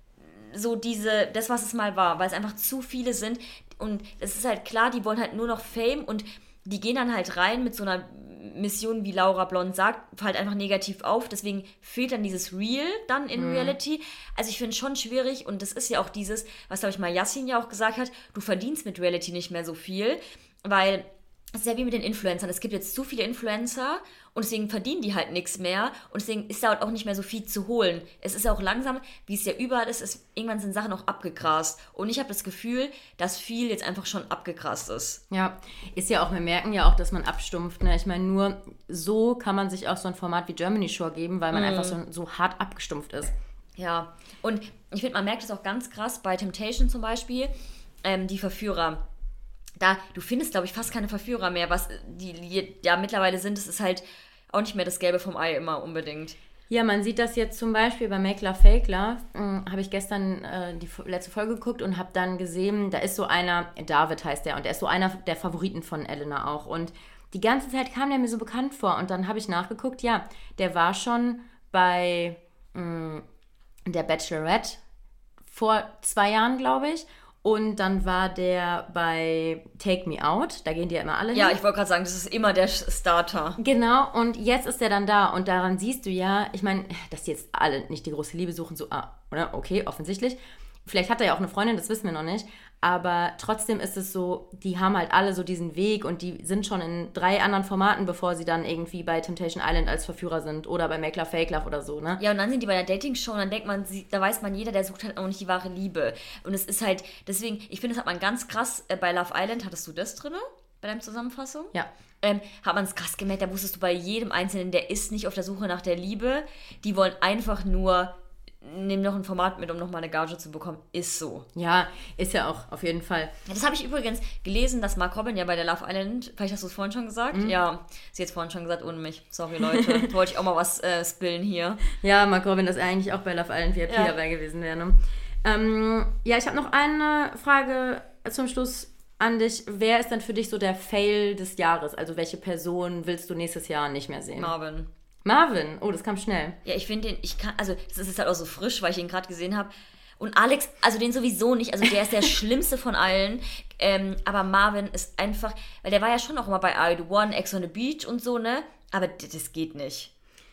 so diese, das, was es mal war, weil es einfach zu viele sind. Und es ist halt klar, die wollen halt nur noch Fame und die gehen dann halt rein mit so einer Mission, wie Laura Blond sagt, fällt einfach negativ auf. Deswegen fehlt dann dieses Real dann in mhm. Reality. Also ich finde es schon schwierig und das ist ja auch dieses, was, glaube ich, mal Yassin ja auch gesagt hat, du verdienst mit Reality nicht mehr so viel, weil es ist ja wie mit den Influencern. Es gibt jetzt zu viele Influencer und deswegen verdienen die halt nichts mehr und deswegen ist da halt auch nicht mehr so viel zu holen. Es ist ja auch langsam, wie es ja überall ist, ist irgendwann sind Sachen auch abgegrast. Und ich habe das Gefühl, dass viel jetzt einfach schon abgegrast ist. Ja, ist ja auch, wir merken ja auch, dass man abstumpft. Ne? Ich meine, nur so kann man sich auch so ein Format wie Germany Shore geben, weil man mm. einfach so, so hart abgestumpft ist. Ja, und ich finde, man merkt es auch ganz krass bei Temptation zum Beispiel, ähm, die Verführer. Da, du findest, glaube ich, fast keine Verführer mehr. Was die, die da mittlerweile sind, das ist halt auch nicht mehr das Gelbe vom Ei immer unbedingt. Ja, man sieht das jetzt zum Beispiel bei Make Love Fake Love. Äh, habe ich gestern äh, die letzte Folge geguckt und habe dann gesehen, da ist so einer, David heißt der, und der ist so einer der Favoriten von Elena auch. Und die ganze Zeit kam der mir so bekannt vor. Und dann habe ich nachgeguckt, ja, der war schon bei mh, der Bachelorette vor zwei Jahren, glaube ich. Und dann war der bei Take Me Out. Da gehen die ja immer alle hin. Ja, ich wollte gerade sagen, das ist immer der Starter. Genau, und jetzt ist der dann da. Und daran siehst du ja, ich meine, dass die jetzt alle nicht die große Liebe suchen, so, ah, oder? Okay, offensichtlich. Vielleicht hat er ja auch eine Freundin, das wissen wir noch nicht. Aber trotzdem ist es so, die haben halt alle so diesen Weg und die sind schon in drei anderen Formaten, bevor sie dann irgendwie bei Temptation Island als Verführer sind oder bei Make Love Fake Love oder so, ne? Ja, und dann sind die bei der Dating-Show und dann denkt man, da weiß man, jeder, der sucht halt auch nicht die wahre Liebe. Und es ist halt, deswegen, ich finde, das hat man ganz krass, äh, bei Love Island, hattest du das drin, bei deiner Zusammenfassung? Ja. Ähm, hat man es krass gemerkt, da wusstest du bei jedem Einzelnen, der ist nicht auf der Suche nach der Liebe, die wollen einfach nur, nimm noch ein Format mit, um nochmal eine Gage zu bekommen. Ist so. Ja, ist ja auch, auf jeden Fall. Das habe ich übrigens gelesen, dass Mark Robin ja bei der Love Island, vielleicht hast du es vorhin schon gesagt? Mhm. Ja, sie hat es vorhin schon gesagt, ohne mich. Sorry, Leute. Wollte ich auch mal was äh, spillen hier. Ja, Mark Robin ist eigentlich auch bei Love Island V I P ja. dabei gewesen wäre. Ne? Ähm, ja, ich habe noch eine Frage zum Schluss an dich. Wer ist denn für dich so der Fail des Jahres? Also welche Person willst du nächstes Jahr nicht mehr sehen? Marvin. Marvin, oh, das kam schnell. Ja, ich finde den, ich kann, also das ist halt auch so frisch, weil ich ihn gerade gesehen habe. Und Alex, also den sowieso nicht, also der ist der schlimmste von allen. Ähm, aber Marvin ist einfach, weil der war ja schon auch immer bei I Do One, Ex on the Beach und so, ne? Aber das geht nicht.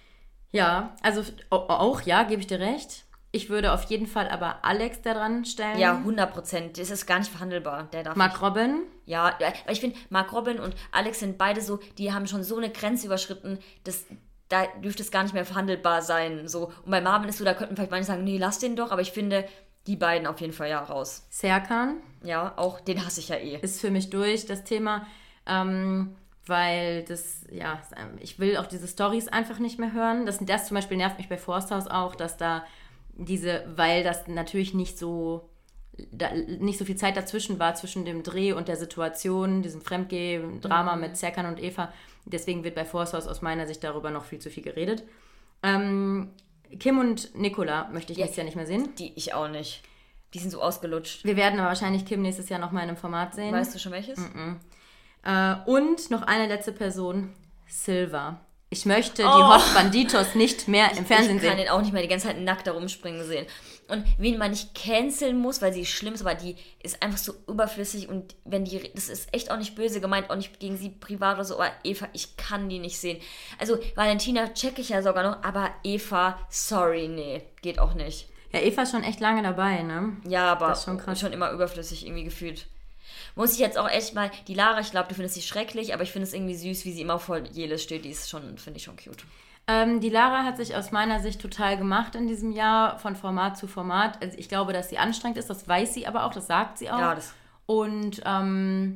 Ja, also auch, ja, gebe ich dir recht. Ich würde auf jeden Fall aber Alex da dran stellen. Ja, hundert Prozent. Das ist gar nicht verhandelbar. Der darf Mark nicht. Robin? Ja, weil ich finde, Mark Robin und Alex sind beide so, die haben schon so eine Grenze überschritten, dass da dürfte es gar nicht mehr verhandelbar sein. So. Und bei Marvin ist so, da könnten vielleicht manche sagen, nee, lass den doch. Aber ich finde, die beiden auf jeden Fall ja raus. Serkan? Ja, auch, den hasse ich ja eh. Ist für mich durch, das Thema. Ähm, weil das, ja, ich will auch diese Storys einfach nicht mehr hören. Das, das zum Beispiel nervt mich bei Forsthaus auch, dass da diese, weil das natürlich nicht so, da, nicht so viel Zeit dazwischen war, zwischen dem Dreh und der Situation, diesem Fremdgeh-Drama mhm. mit Serkan und Eva. Deswegen wird bei Forsthaus aus meiner Sicht darüber noch viel zu viel geredet. Ähm, Kim und Nicola möchte ich ja, nächstes Jahr nicht mehr sehen. Die ich auch nicht. Die sind so ausgelutscht. Wir werden aber wahrscheinlich Kim nächstes Jahr nochmal in einem Format sehen. Weißt du schon welches? Mm-mm. Äh, und noch eine letzte Person, Silva. Ich möchte oh. die Hot Banditos nicht mehr im Fernsehen sehen. Ich kann den auch nicht mehr die ganze Zeit nackt da rumspringen sehen. Und wen man nicht canceln muss, weil sie schlimm ist, aber die ist einfach so überflüssig und wenn die, das ist echt auch nicht böse gemeint, auch nicht gegen sie privat oder so, aber Eva, ich kann die nicht sehen. Also Valentina checke ich ja sogar noch, aber Eva, sorry, nee, geht auch nicht. Ja, Eva ist schon echt lange dabei, ne? Ja, aber das ist schon, krass. schon immer überflüssig irgendwie gefühlt. Muss ich jetzt auch echt mal, die Lara, ich glaube, du findest sie schrecklich, aber ich finde es irgendwie süß, wie sie immer vor Jelis steht, die ist schon, finde ich schon cute. Ähm, die Lara hat sich aus meiner Sicht total gemacht in diesem Jahr, von Format zu Format. Also ich glaube, dass sie anstrengend ist, das weiß sie aber auch, das sagt sie auch. Ja, das. Und ähm,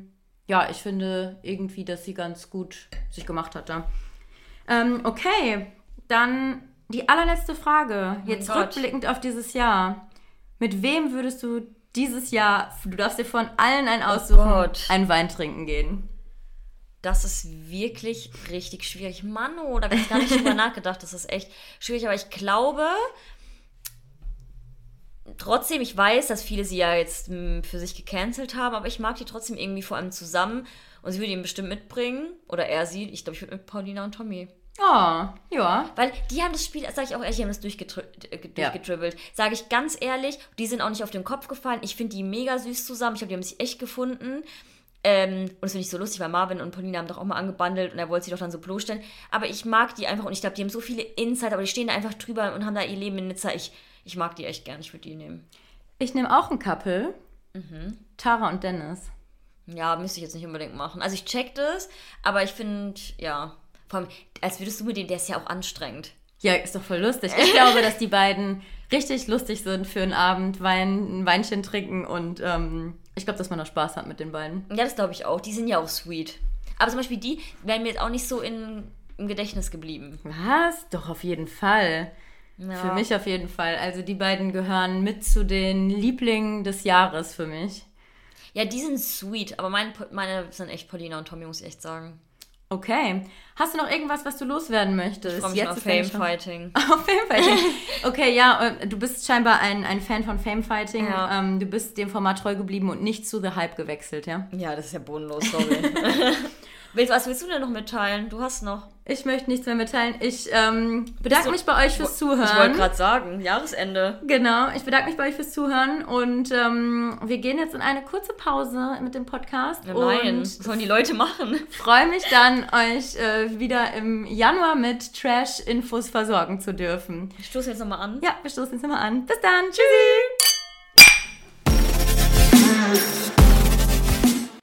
ja, ich finde irgendwie, dass sie ganz gut sich gemacht hat da. Ähm, okay, dann die allerletzte Frage. Jetzt Gott. rückblickend auf dieses Jahr. Mit wem würdest du dieses Jahr, du darfst dir von allen einen aussuchen, Gott. einen Wein trinken gehen? Das ist wirklich richtig schwierig. Manu, da habe ich gar nicht drüber nachgedacht. Das ist echt schwierig. Aber ich glaube, trotzdem, ich weiß, dass viele sie ja jetzt mh, für sich gecancelt haben, aber ich mag die trotzdem irgendwie vor allem zusammen. Und sie würde ihn bestimmt mitbringen. Oder er sie. Ich glaube, ich würde mit Paulina und Tommy. Oh, ja. Weil die haben das Spiel, das sage ich auch ehrlich, die haben das durchgetri- äh, durchgedribbelt. Ja. Sage ich ganz ehrlich, die sind auch nicht auf den Kopf gefallen. Ich finde die mega süß zusammen. Ich glaube, die haben sich echt gefunden. Ähm, und das finde ich so lustig, weil Marvin und Paulina haben doch auch mal angebandelt und er wollte sie doch dann so bloßstellen. Aber ich mag die einfach und ich glaube, die haben so viele Insider, aber die stehen da einfach drüber und haben da ihr Leben in Nizza. Ich, ich mag die echt gern, ich würde die nehmen. Ich nehme auch ein Couple. Mhm. Tara und Dennis. Ja, müsste ich jetzt nicht unbedingt machen. Also ich check das, aber ich finde, ja, vor allem, als würdest du mit dem, der ist ja auch anstrengend. Ja, ist doch voll lustig. Ich glaube, dass die beiden richtig lustig sind für einen Abend, Wein, ein Weinchen trinken und ähm, ich glaube, dass man da Spaß hat mit den beiden. Ja, das glaube ich auch. Die sind ja auch sweet. Aber zum Beispiel die wären mir jetzt auch nicht so in, im Gedächtnis geblieben. Was? Doch, auf jeden Fall. Ja. Für mich auf jeden Fall. Also die beiden gehören mit zu den Lieblingen des Jahres für mich. Ja, die sind sweet, aber meine, meine sind echt Paulina und Tommy, muss ich echt sagen. Okay. Hast du noch irgendwas, was du loswerden möchtest? Ich freue mich Jetzt auf Famefighting. Auf Famefighting. Okay, ja, du bist scheinbar ein, ein Fan von Famefighting. Ja. Ähm, du bist dem Format treu geblieben und nicht zu The Hype gewechselt, ja? Ja, das ist ja bodenlos, sorry. willst, was willst du denn noch mitteilen? Du hast noch. Ich möchte nichts mehr mitteilen. Ich ähm, bedanke so, mich bei euch fürs Zuhören. Ich wollte gerade sagen, Jahresende. Genau, ich bedanke mich bei euch fürs Zuhören und ähm, wir gehen jetzt in eine kurze Pause mit dem Podcast. Ja, nein, was sollen die Leute machen? Freue mich dann, euch äh, wieder im Januar mit Trash-Infos versorgen zu dürfen. Wir stoßen jetzt nochmal an. Ja, wir stoßen jetzt nochmal an. Bis dann. Tschüssi.